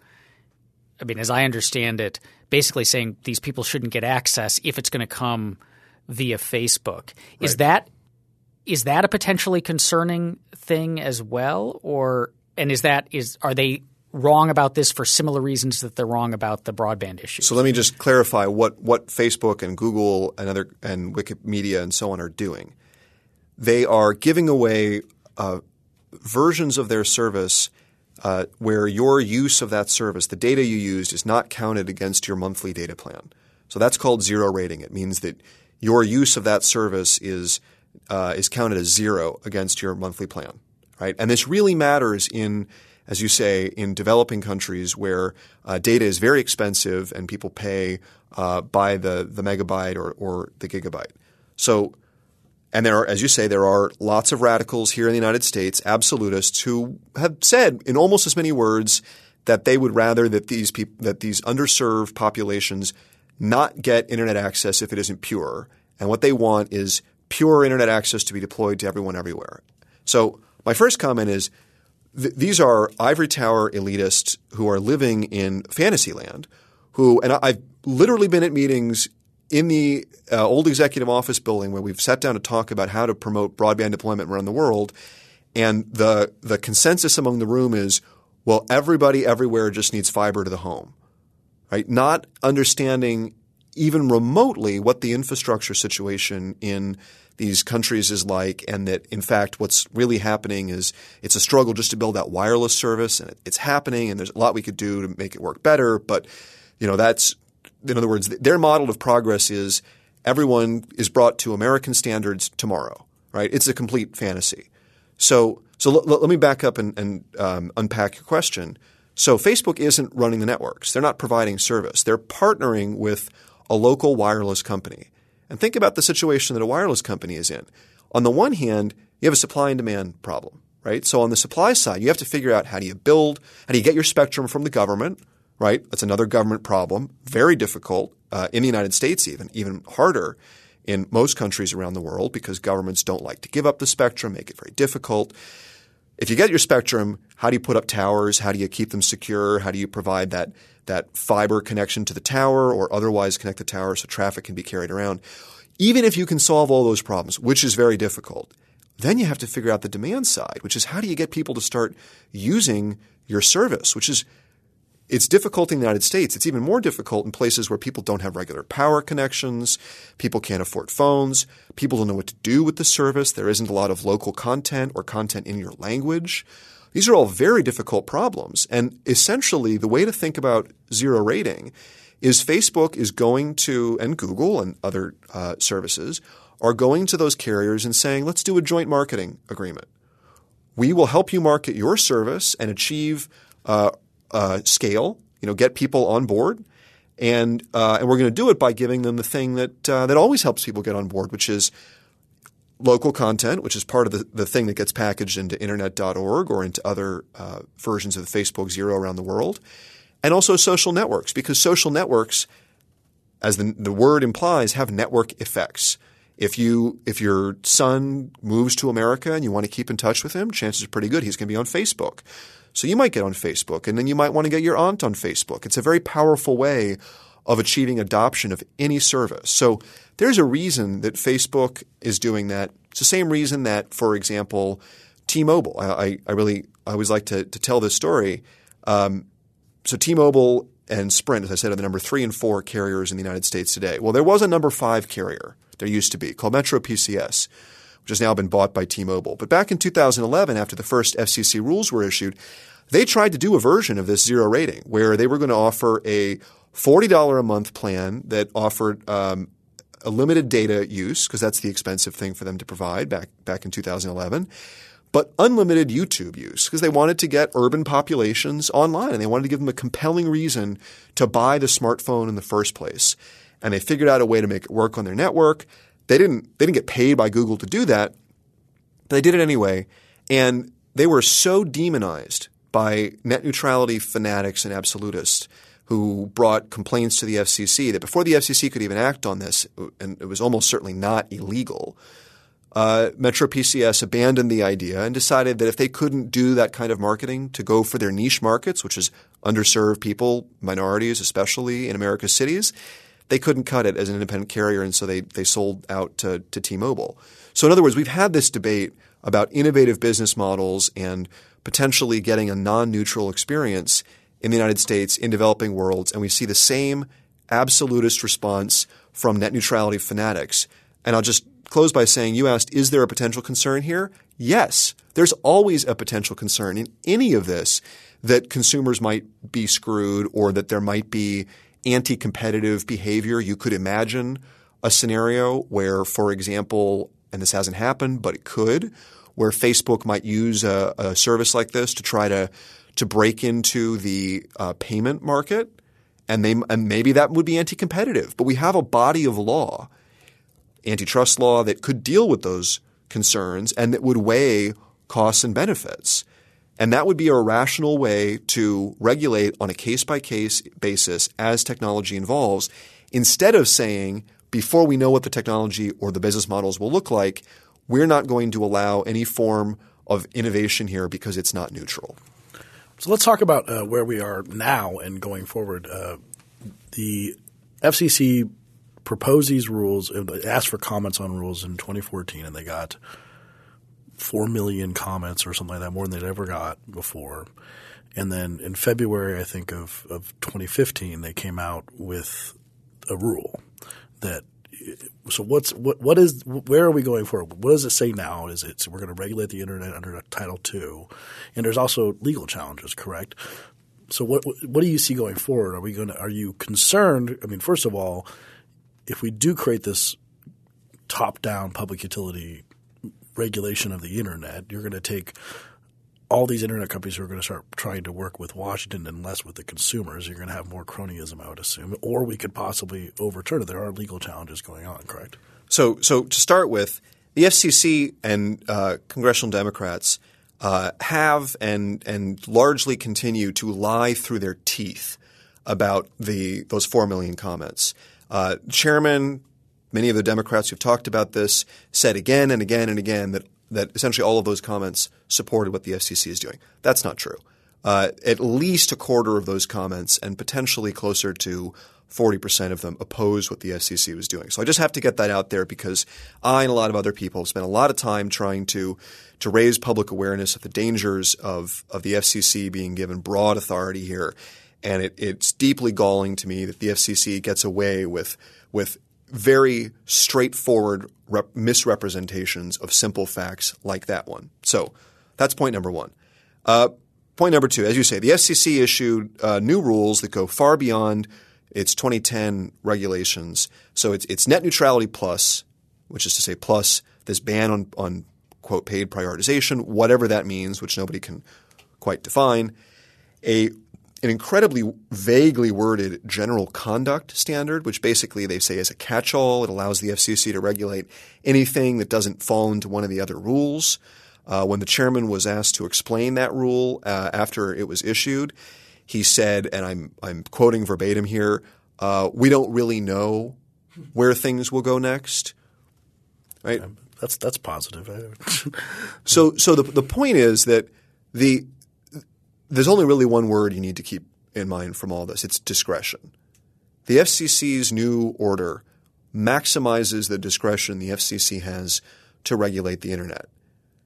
I mean, as I understand it, basically saying these people shouldn't get access if it's going to come via Facebook. Is Right. that is that a potentially concerning thing as well, or and is that is are they wrong about this for similar reasons that they're wrong about the broadband issue? So let me just clarify what, what Facebook and Google and other and Wikimedia and so on are doing. They are giving away uh, versions of their service uh, where your use of that service, the data you used, is not counted against your monthly data plan. So that's called zero rating. It means that your use of that service is uh, is counted as zero against your monthly plan, right? And this really matters in, as you say, in developing countries where uh, data is very expensive and people pay uh, by the the megabyte or, or the gigabyte. So, and there are, as you say, there are lots of radicals here in the United States, absolutists, who have said in almost as many words that they would rather that these people, that these underserved populations not get internet access if it isn't pure. And what they want is pure internet access to be deployed to everyone everywhere. So my first comment is th- these are ivory tower elitists who are living in fantasy land who – and I, I've literally been at meetings in the uh, old executive office building where we've sat down to talk about how to promote broadband deployment around the world. And the the consensus among the room is, well, everybody everywhere just needs fiber to the home, right? Not understanding even remotely what the infrastructure situation in these countries is like, and that in fact what's really happening is it's a struggle just to build that wireless service, and it's happening, and there's a lot we could do to make it work better. But you know, that's in other words, their model of progress is everyone is brought to American standards tomorrow, right? It's a complete fantasy. So, so l- l- let me back up and, and um, unpack your question. So, Facebook isn't running the networks; they're not providing service. They're partnering with a local wireless company. And think about the situation that a wireless company is in. On the one hand, you have a supply and demand problem, right? So, on the supply side, you have to figure out how do you build, how do you get your spectrum from the government. Right? That's another government problem. Very difficult uh, in the United States, even even harder in most countries around the world because governments don't like to give up the spectrum, make it very difficult. If you get your spectrum, how do you put up towers? How do you keep them secure? How do you provide that that fiber connection to the tower or otherwise connect the tower so traffic can be carried around? Even if you can solve all those problems, which is very difficult, then you have to figure out the demand side, which is how do you get people to start using your service, which is it's difficult in the United States. It's even more difficult in places where people don't have regular power connections, people can't afford phones, people don't know what to do with the service, there isn't a lot of local content or content in your language. These are all very difficult problems. And essentially the way to think about zero rating is Facebook is going to – and Google and other uh, services are going to those carriers and saying, let's do a joint marketing agreement. We will help you market your service and achieve uh, – Uh, scale, you know, get people on board, and uh, and we're going to do it by giving them the thing that uh, that always helps people get on board, which is local content, which is part of the, the thing that gets packaged into internet dot org or into other uh, versions of the Facebook Zero around the world, and also social networks, because social networks, as the, the word implies, have network effects. If you if your son moves to America and you want to keep in touch with him, chances are pretty good he's going to be on Facebook. So you might get on Facebook, and then you might want to get your aunt on Facebook. It's a very powerful way of achieving adoption of any service. So there's a reason that Facebook is doing that. It's the same reason that, for example, T-Mobile. I, I really I always like to, to tell this story. Um, so T-Mobile and Sprint, as I said, are the number three and four carriers in the United States today. Well, there was a number five carrier, there used to be, called Metro P C S, which has now been bought by T-Mobile. But back in two thousand eleven, after the first F C C rules were issued, they tried to do a version of this zero rating where they were going to offer a forty dollars a month plan that offered um, a limited data use, because that's the expensive thing for them to provide back back in two thousand eleven, but unlimited YouTube use, because they wanted to get urban populations online and they wanted to give them a compelling reason to buy the smartphone in the first place. And they figured out a way to make it work on their network. They didn't they didn't get paid by Google to do that, but they did it anyway. And they were so demonized by net neutrality fanatics and absolutists who brought complaints to the F C C that before the F C C could even act on this, and it was almost certainly not illegal, uh, Metro P C S abandoned the idea and decided that if they couldn't do that kind of marketing to go for their niche markets, which is underserved people, minorities especially in America's cities, they couldn't cut it as an independent carrier, and so they they sold out to, to T-Mobile. So in other words, we've had this debate about innovative business models and potentially getting a non-neutral experience in the United States in developing worlds, and we see the same absolutist response from net neutrality fanatics. And I'll just close by saying, you asked, is there a potential concern here? Yes. There's always a potential concern in any of this that consumers might be screwed or that there might be anti-competitive behavior. You could imagine a scenario where, for example, and this hasn't happened, but it could, where Facebook might use a, a service like this to try to to break into the uh, payment market, and they and maybe that would be anti-competitive. But we have a body of law, antitrust law, that could deal with those concerns and that would weigh costs and benefits. And that would be a rational way to regulate on a case-by-case basis as technology evolves, instead of saying, before we know what the technology or the business models will look like, we're not going to allow any form of innovation here because it's not neutral. So let's talk about uh, where we are now and going forward. Uh, the F C C proposed these rules, asked for comments on rules in twenty fourteen, and they got four million comments or something like that, more than they'd ever got before. And then in February, I think, of, of twenty fifteen, they came out with a rule that – so what's what, what is – where are we going forward? What does it say now? Is it so we're going to regulate the internet under Title two? And there's also legal challenges, correct? So what what do you see going forward? Are we going to – are you concerned – I mean, first of all, if we do create this top-down public utility regulation of the internet, you're going to take all these internet companies who are going to start trying to work with Washington and less with the consumers. You're going to have more cronyism, I would assume, or we could possibly overturn it. There are legal challenges going on, correct? So, so to start with, the F C C and uh, congressional Democrats uh, have and and largely continue to lie through their teeth about the those four million comments. Uh, Chairman, many of the Democrats who've talked about this said again and again and again that that essentially all of those comments supported what the F C C is doing. That's not true. Uh, at least a quarter of those comments and potentially closer to forty percent of them oppose what the F C C was doing. So I just have to get that out there because I and a lot of other people have spent a lot of time trying to to raise public awareness of the dangers of, of the F C C being given broad authority here. And it, it's deeply galling to me that the F C C gets away with with very straightforward rep- misrepresentations of simple facts like that one. So that's point number one. Uh, point number two, as you say, the F C C issued uh, new rules that go far beyond its twenty ten regulations. So it's, it's net neutrality plus, which is to say plus this ban on, on quote paid prioritization, whatever that means, which nobody can quite define, a an incredibly vaguely worded general conduct standard, which basically they say is a catch-all. It allows the F C C to regulate anything that doesn't fall into one of the other rules. Uh, when the chairman was asked to explain that rule uh, after it was issued, he said, and I'm I'm quoting verbatim here, uh, we don't really know where things will go next. Right? Yeah, that's that's positive. so so the the point is that the there's only really one word you need to keep in mind from all this. It's discretion. The F C C's new order maximizes the discretion the F C C has to regulate the internet.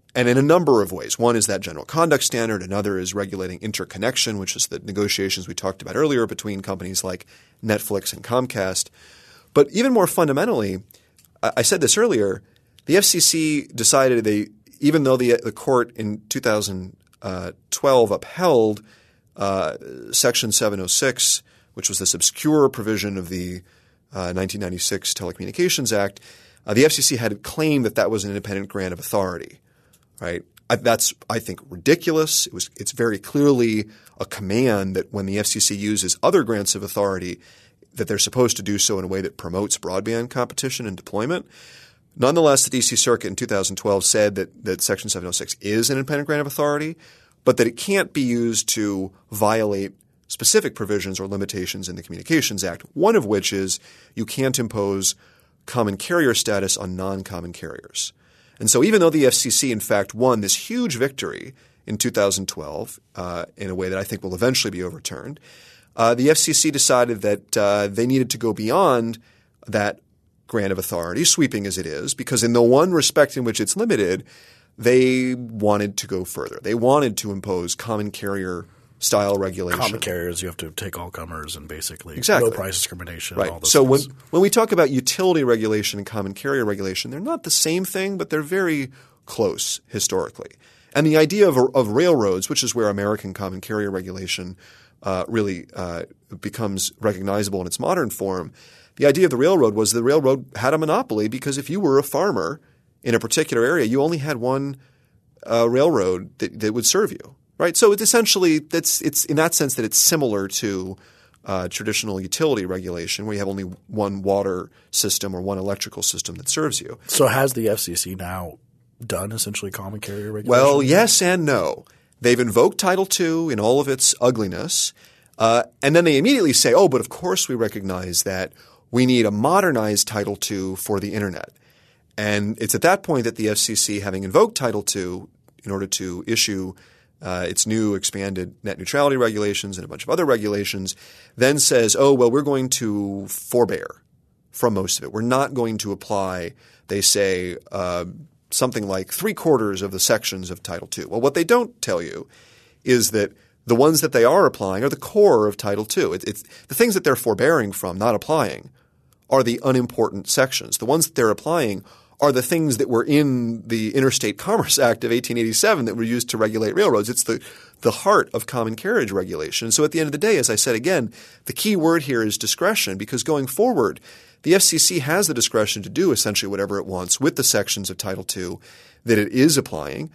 and in a number of ways. One is that general conduct standard. Another is regulating interconnection, which is the negotiations we talked about earlier between companies like Netflix and Comcast. But even more fundamentally, I said this earlier, the F C C decided they – even though the, the court in two thousand twelve upheld uh, Section seven oh six, which was this obscure provision of the uh, nineteen ninety-six Telecommunications Act, uh, the F C C had claimed that that was an independent grant of authority. Right, I, that's I think ridiculous. It was it's very clearly a command that when the F C C uses other grants of authority, that they're supposed to do so in a way that promotes broadband competition and deployment. Nonetheless, the D C Circuit in two thousand twelve said that that Section seven oh six is an independent grant of authority, but that it can't be used to violate specific provisions or limitations in the Communications Act. One of which is you can't impose common carrier status on non-common carriers. And so even though the F C C, in fact, won this huge victory in two thousand twelve uh, in a way that I think will eventually be overturned, uh, the F C C decided that uh, they needed to go beyond that grant of authority, sweeping as it is, because in the one respect in which it's limited, they wanted to go further. They wanted to impose common carrier style regulation. Common carriers, you have to take all comers and basically exactly. no price discrimination. Right. All those so things. when when we talk about utility regulation and common carrier regulation, they're not the same thing, but they're very close historically. And the idea of, of railroads, which is where American common carrier regulation uh, really uh, becomes recognizable in its modern form, the idea of the railroad was the railroad had a monopoly because if you were a farmer in a particular area, you only had one uh, railroad that, that would serve you. Right, so it's essentially that's it's in that sense that it's similar to uh, traditional utility regulation, where you have only one water system or one electrical system that serves you. So has the F C C now done essentially common carrier regulation? Well, yes and no. They've invoked Title two in all of its ugliness, uh, and then they immediately say, "Oh, but of course we recognize that we need a modernized Title two for the Internet." And it's at that point that the F C C, having invoked Title two in order to issue Uh, its new expanded net neutrality regulations and a bunch of other regulations, then says, oh, well, we're going to forbear from most of it. We're not going to apply, they say, uh, something like three quarters of the sections of Title two. Well, what they don't tell you is that the ones that they are applying are the core of Title two. It, it's the things that they're forbearing from, not applying, are the unimportant sections. The ones that they're applying are the things that were in the Interstate Commerce Act of eighteen eighty-seven that were used to regulate railroads. It's the, the heart of common carriage regulation. So at the end of the day, as I said again, the key word here is discretion, because going forward, the F C C has the discretion to do essentially whatever it wants with the sections of Title two that it is applying.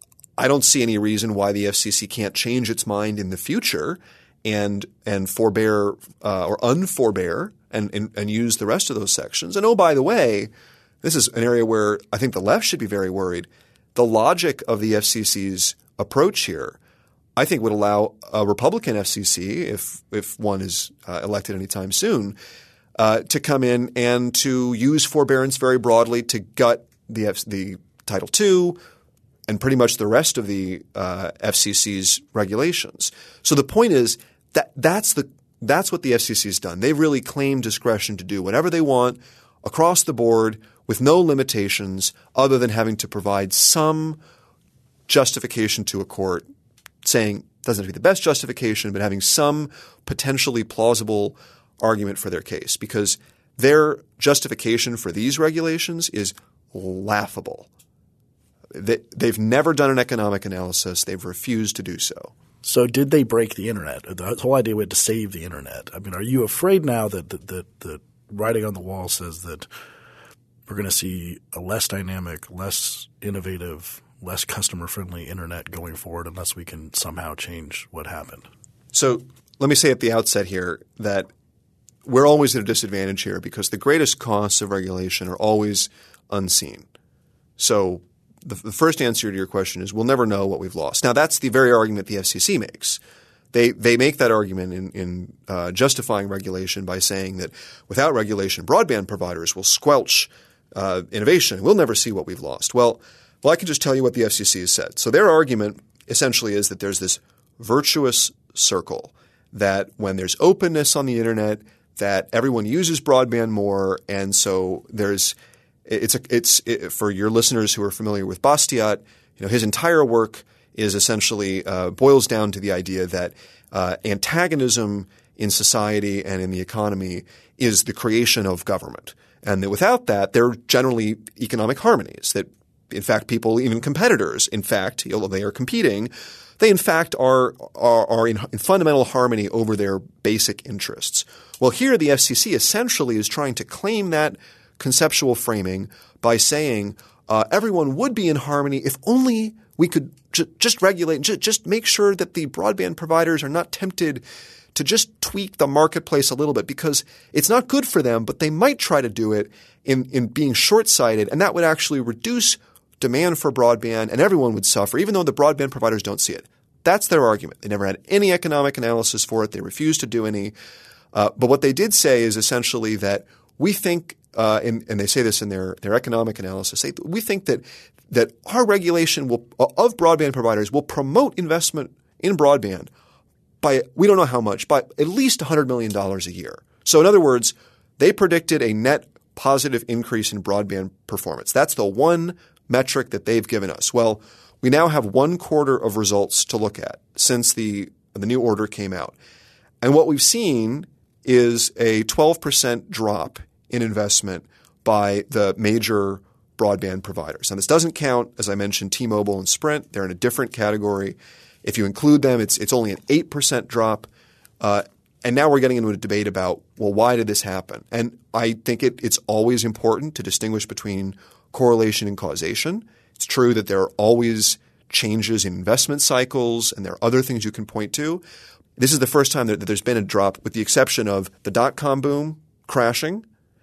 I don't see any reason why the F C C can't change its mind in the future and and forbear uh, or unforbear and, and, and use the rest of those sections. And oh, by the way, this is an area where I think the left should be very worried. The logic of the F C C's approach here, I think, would allow a Republican F C C, if if one is uh, elected anytime soon, uh, to come in and to use forbearance very broadly to gut the F- the Title two and pretty much the rest of the uh, F C C's regulations. So the point is that that's the that's what the F C C's done. They've really claimed discretion to do whatever they want across the board, with no limitations other than having to provide some justification to a court, saying it doesn't have to be the best justification, but having some potentially plausible argument for their case, because their justification for these regulations is laughable. They, they've never done an economic analysis. They've refused to do so. So did they break the Internet? The whole idea we had to save the Internet. I mean, are you afraid now that the, the, the writing on the wall says that we're going to see a less dynamic, less innovative, less customer-friendly Internet going forward unless we can somehow change what happened? So let me say at the outset here that we're always at a disadvantage here because the greatest costs of regulation are always unseen. So the, the first answer to your question is we'll never know what we've lost. Now, that's the very argument the F C C makes. They they make that argument in, in uh, justifying regulation by saying that without regulation, broadband providers will squelch uh, innovation. We'll never see what we've lost. Well, well, I can just tell you what the F C C has said. So their argument essentially is that there's this virtuous circle that when there's openness on the Internet, that everyone uses broadband more, and so there's it's a, it's it, for your listeners who are familiar with Bastiat, You know, his entire work is essentially uh, boils down to the idea that uh, antagonism in society and in the economy is the creation of government, and that without that, there are generally economic harmonies. That, in fact, people, even competitors, in fact, although they are competing, they in fact are are, are in, in fundamental harmony over their basic interests. Well, here the F C C essentially is trying to claim that conceptual framing by saying uh, everyone would be in harmony if only we could ju- just regulate, ju- just make sure that the broadband providers are not tempted to just tweak the marketplace a little bit, because it's not good for them, but they might try to do it in, in being short-sighted, and that would actually reduce demand for broadband, and everyone would suffer, even though the broadband providers don't see it. That's their argument. They never had any economic analysis for it. They refused to do any. Uh, but what they did say is essentially that we think, uh, and, and they say this in their, their economic analysis, they, we think that that our regulation will of broadband providers will promote investment in broadband by, we don't know how much, by at least one hundred million dollars a year. So in other words, they predicted a net positive increase in broadband performance. That's the one metric that they've given us. Well, we now have one quarter of results to look at since the, the new order came out. And what we've seen is a twelve percent drop in investment by the major broadband providers. And this doesn't count, as I mentioned, T-Mobile and Sprint. They're in a different category. If you include them, it's it's only an eight percent drop. Uh, and now we're getting into a debate about, well, why did this happen? And I think it, it's always important to distinguish between correlation and causation. It's true that there are always changes in investment cycles, and there are other things you can point to. This is the first time that, that there's been a drop, with the exception of the dot-com boom crashing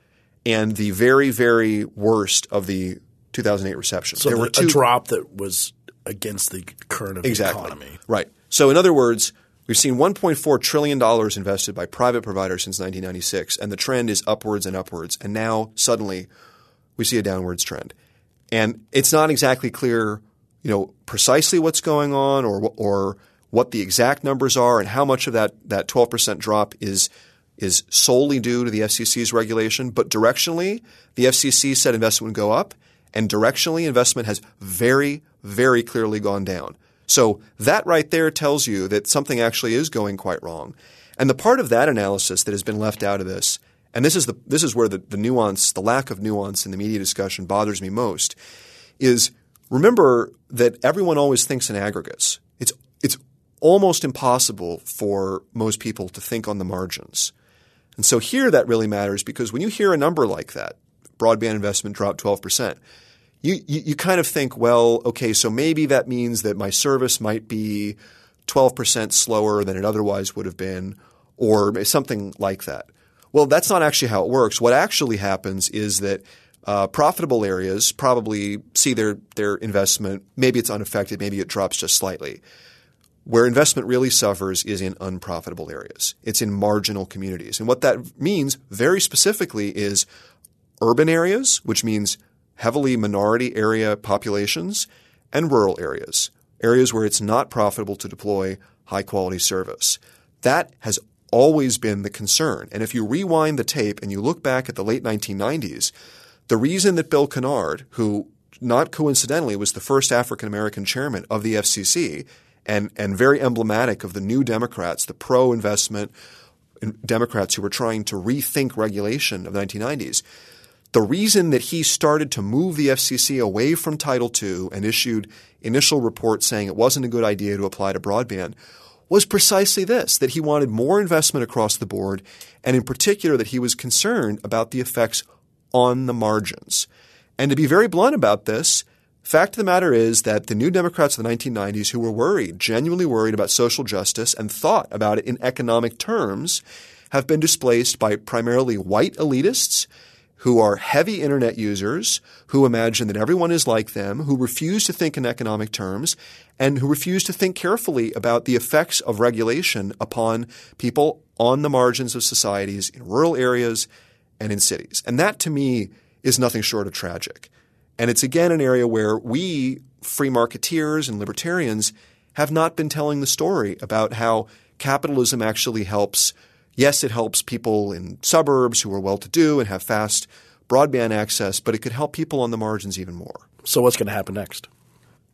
and the very, very worst of the two thousand eight recession. So there the, were two, a drop that was against the current of exactly. the economy. Right. So in other words, we've seen one point four trillion dollars invested by private providers since nineteen ninety-six, and the trend is upwards and upwards. And now suddenly we see a downwards trend. And it's not exactly clear, you know, precisely what's going on or or what the exact numbers are and how much of that, that twelve percent drop is is solely due to the F C C's regulation. But directionally, the F C C said investment would go up, and directionally investment has very, very clearly gone down. So that right there tells you that something actually is going quite wrong. And the part of that analysis that has been left out of this, and this is the this is where the, the nuance, the lack of nuance in the media discussion bothers me most, is remember that everyone always thinks in aggregates. It's it's almost impossible for most people to think on the margins. And so here that really matters, because when you hear a number like that, broadband investment dropped twelve percent, you, you, you kind of think, well, okay, so maybe that means that my service might be twelve percent slower than it otherwise would have been, or something like that. Well, that's not actually how it works. What actually happens is that uh, profitable areas probably see their, their investment, maybe it's unaffected, maybe it drops just slightly. Where investment really suffers is in unprofitable areas. It's in marginal communities. And what that means very specifically is urban areas, which means heavily minority area populations, and rural areas, areas where it's not profitable to deploy high-quality service. That has always been the concern. And if you rewind the tape and you look back at the late nineteen nineties, the reason that Bill Kennard, who not coincidentally was the first African-American chairman of the F C C, and and very emblematic of the new Democrats, the pro-investment Democrats who were trying to rethink regulation of the nineteen nineties. The reason that he started to move the F C C away from Title two and issued initial reports saying it wasn't a good idea to apply to broadband was precisely this, that he wanted more investment across the board, and in particular that he was concerned about the effects on the margins. And to be very blunt about this, fact of the matter is that the new Democrats of the nineteen nineties who were worried, genuinely worried about social justice and thought about it in economic terms, have been displaced by primarily white elitists who are heavy internet users, who imagine that everyone is like them, who refuse to think in economic terms, and who refuse to think carefully about the effects of regulation upon people on the margins of societies in rural areas and in cities. And that, to me, is nothing short of tragic. And it's, again, an area where we, free marketeers and libertarians, have not been telling the story about how capitalism actually helps. Yes, it helps people in suburbs who are well-to-do and have fast broadband access, but it could help people on the margins even more. So what's going to happen next?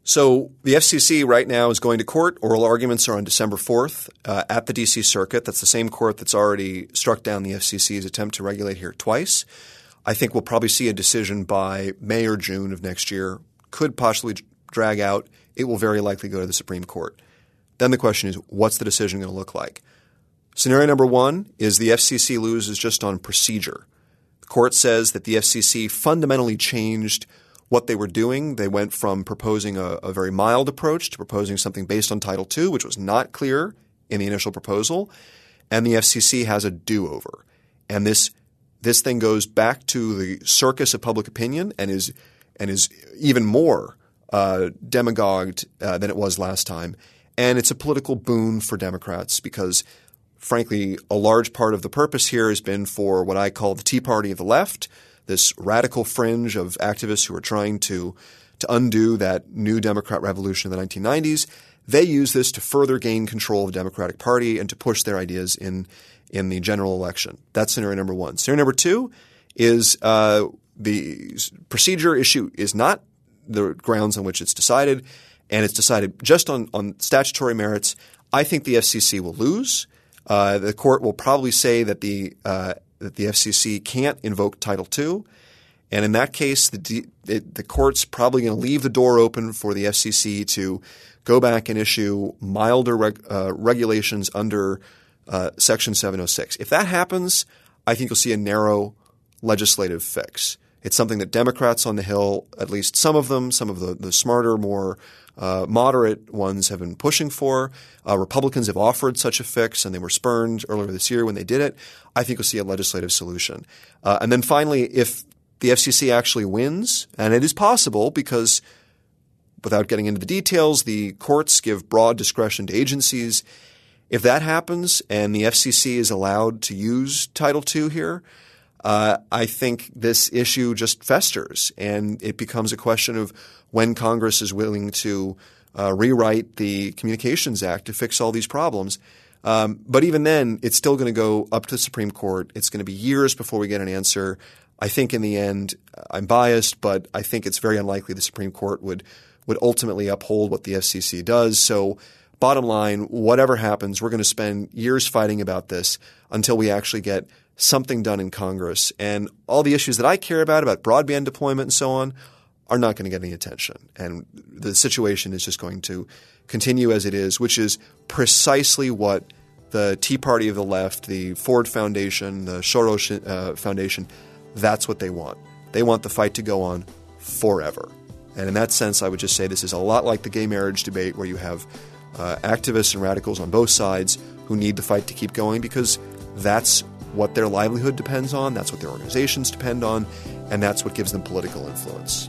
So the F C C right now is going to court. Oral arguments are on December fourth uh, at the D C Circuit. That's the same court that's already struck down the F C C's attempt to regulate here twice. I think we'll probably see a decision by May or June of next year. Could possibly drag out. It will very likely go to the Supreme Court. Then the question is, what's the decision going to look like? Scenario number one is the F C C loses just on procedure. The court says that the F C C fundamentally changed what they were doing. They went from proposing a, a very mild approach to proposing something based on Title two, which was not clear in the initial proposal. And the F C C has a do-over. And this this thing goes back to the circus of public opinion and is and is even more uh, demagogued uh, than it was last time. And it's a political boon for Democrats because, frankly, a large part of the purpose here has been for what I call the Tea Party of the left, this radical fringe of activists who are trying to to undo that new Democrat revolution in the nineteen nineties. They use this to further gain control of the Democratic Party and to push their ideas in in the general election. That's scenario number one. Scenario number two is uh, the procedure issue is not the grounds on which it's decided, and it's decided just on, on statutory merits. I think the F C C will lose. Uh, the court will probably say that the uh, that the F C C can't invoke Title two. And in that case, the, D, it, the court's probably going to leave the door open for the F C C to go back and issue milder reg, uh, regulations under uh, Section seven oh six. If that happens, I think you'll see a narrow legislative fix. It's something that Democrats on the Hill, at least some of them, some of the, the smarter, more uh, moderate ones have been pushing for. Uh, Republicans have offered such a fix, and they were spurned earlier this year when they did it. I think you'll see a legislative solution. Uh, and then finally, if the F C C actually wins, and it is possible because without getting into the details, the courts give broad discretion to agencies. If that happens and the F C C is allowed to use Title two here, uh, I think this issue just festers and it becomes a question of when Congress is willing to uh, rewrite the Communications Act to fix all these problems. Um, but even then, it's still going to go up to the Supreme Court. It's going to be years before we get an answer. I think in the end, I'm biased, but I think it's very unlikely the Supreme Court would would ultimately uphold what the F C C does. So bottom line, whatever happens, we're going to spend years fighting about this until we actually get something done in Congress. And all the issues that I care about, about broadband deployment and so on, are not going to get any attention. And the situation is just going to continue as it is, which is precisely what the Tea Party of the left, the Ford Foundation, the Soros uh, Foundation, that's what they want. They want the fight to go on forever. And in that sense, I would just say this is a lot like the gay marriage debate where you have uh, activists and radicals on both sides who need the fight to keep going because that's what their livelihood depends on, that's what their organizations depend on, and that's what gives them political influence.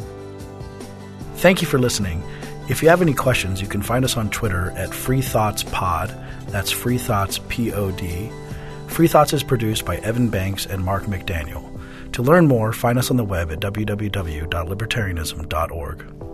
Thank you for listening. If you have any questions, you can find us on Twitter at FreeThoughtsPod. That's FreeThoughts P O D. Free Thoughts is produced by Evan Banks and Mark McDaniel. To learn more, find us on the web at w w w dot libertarianism dot org.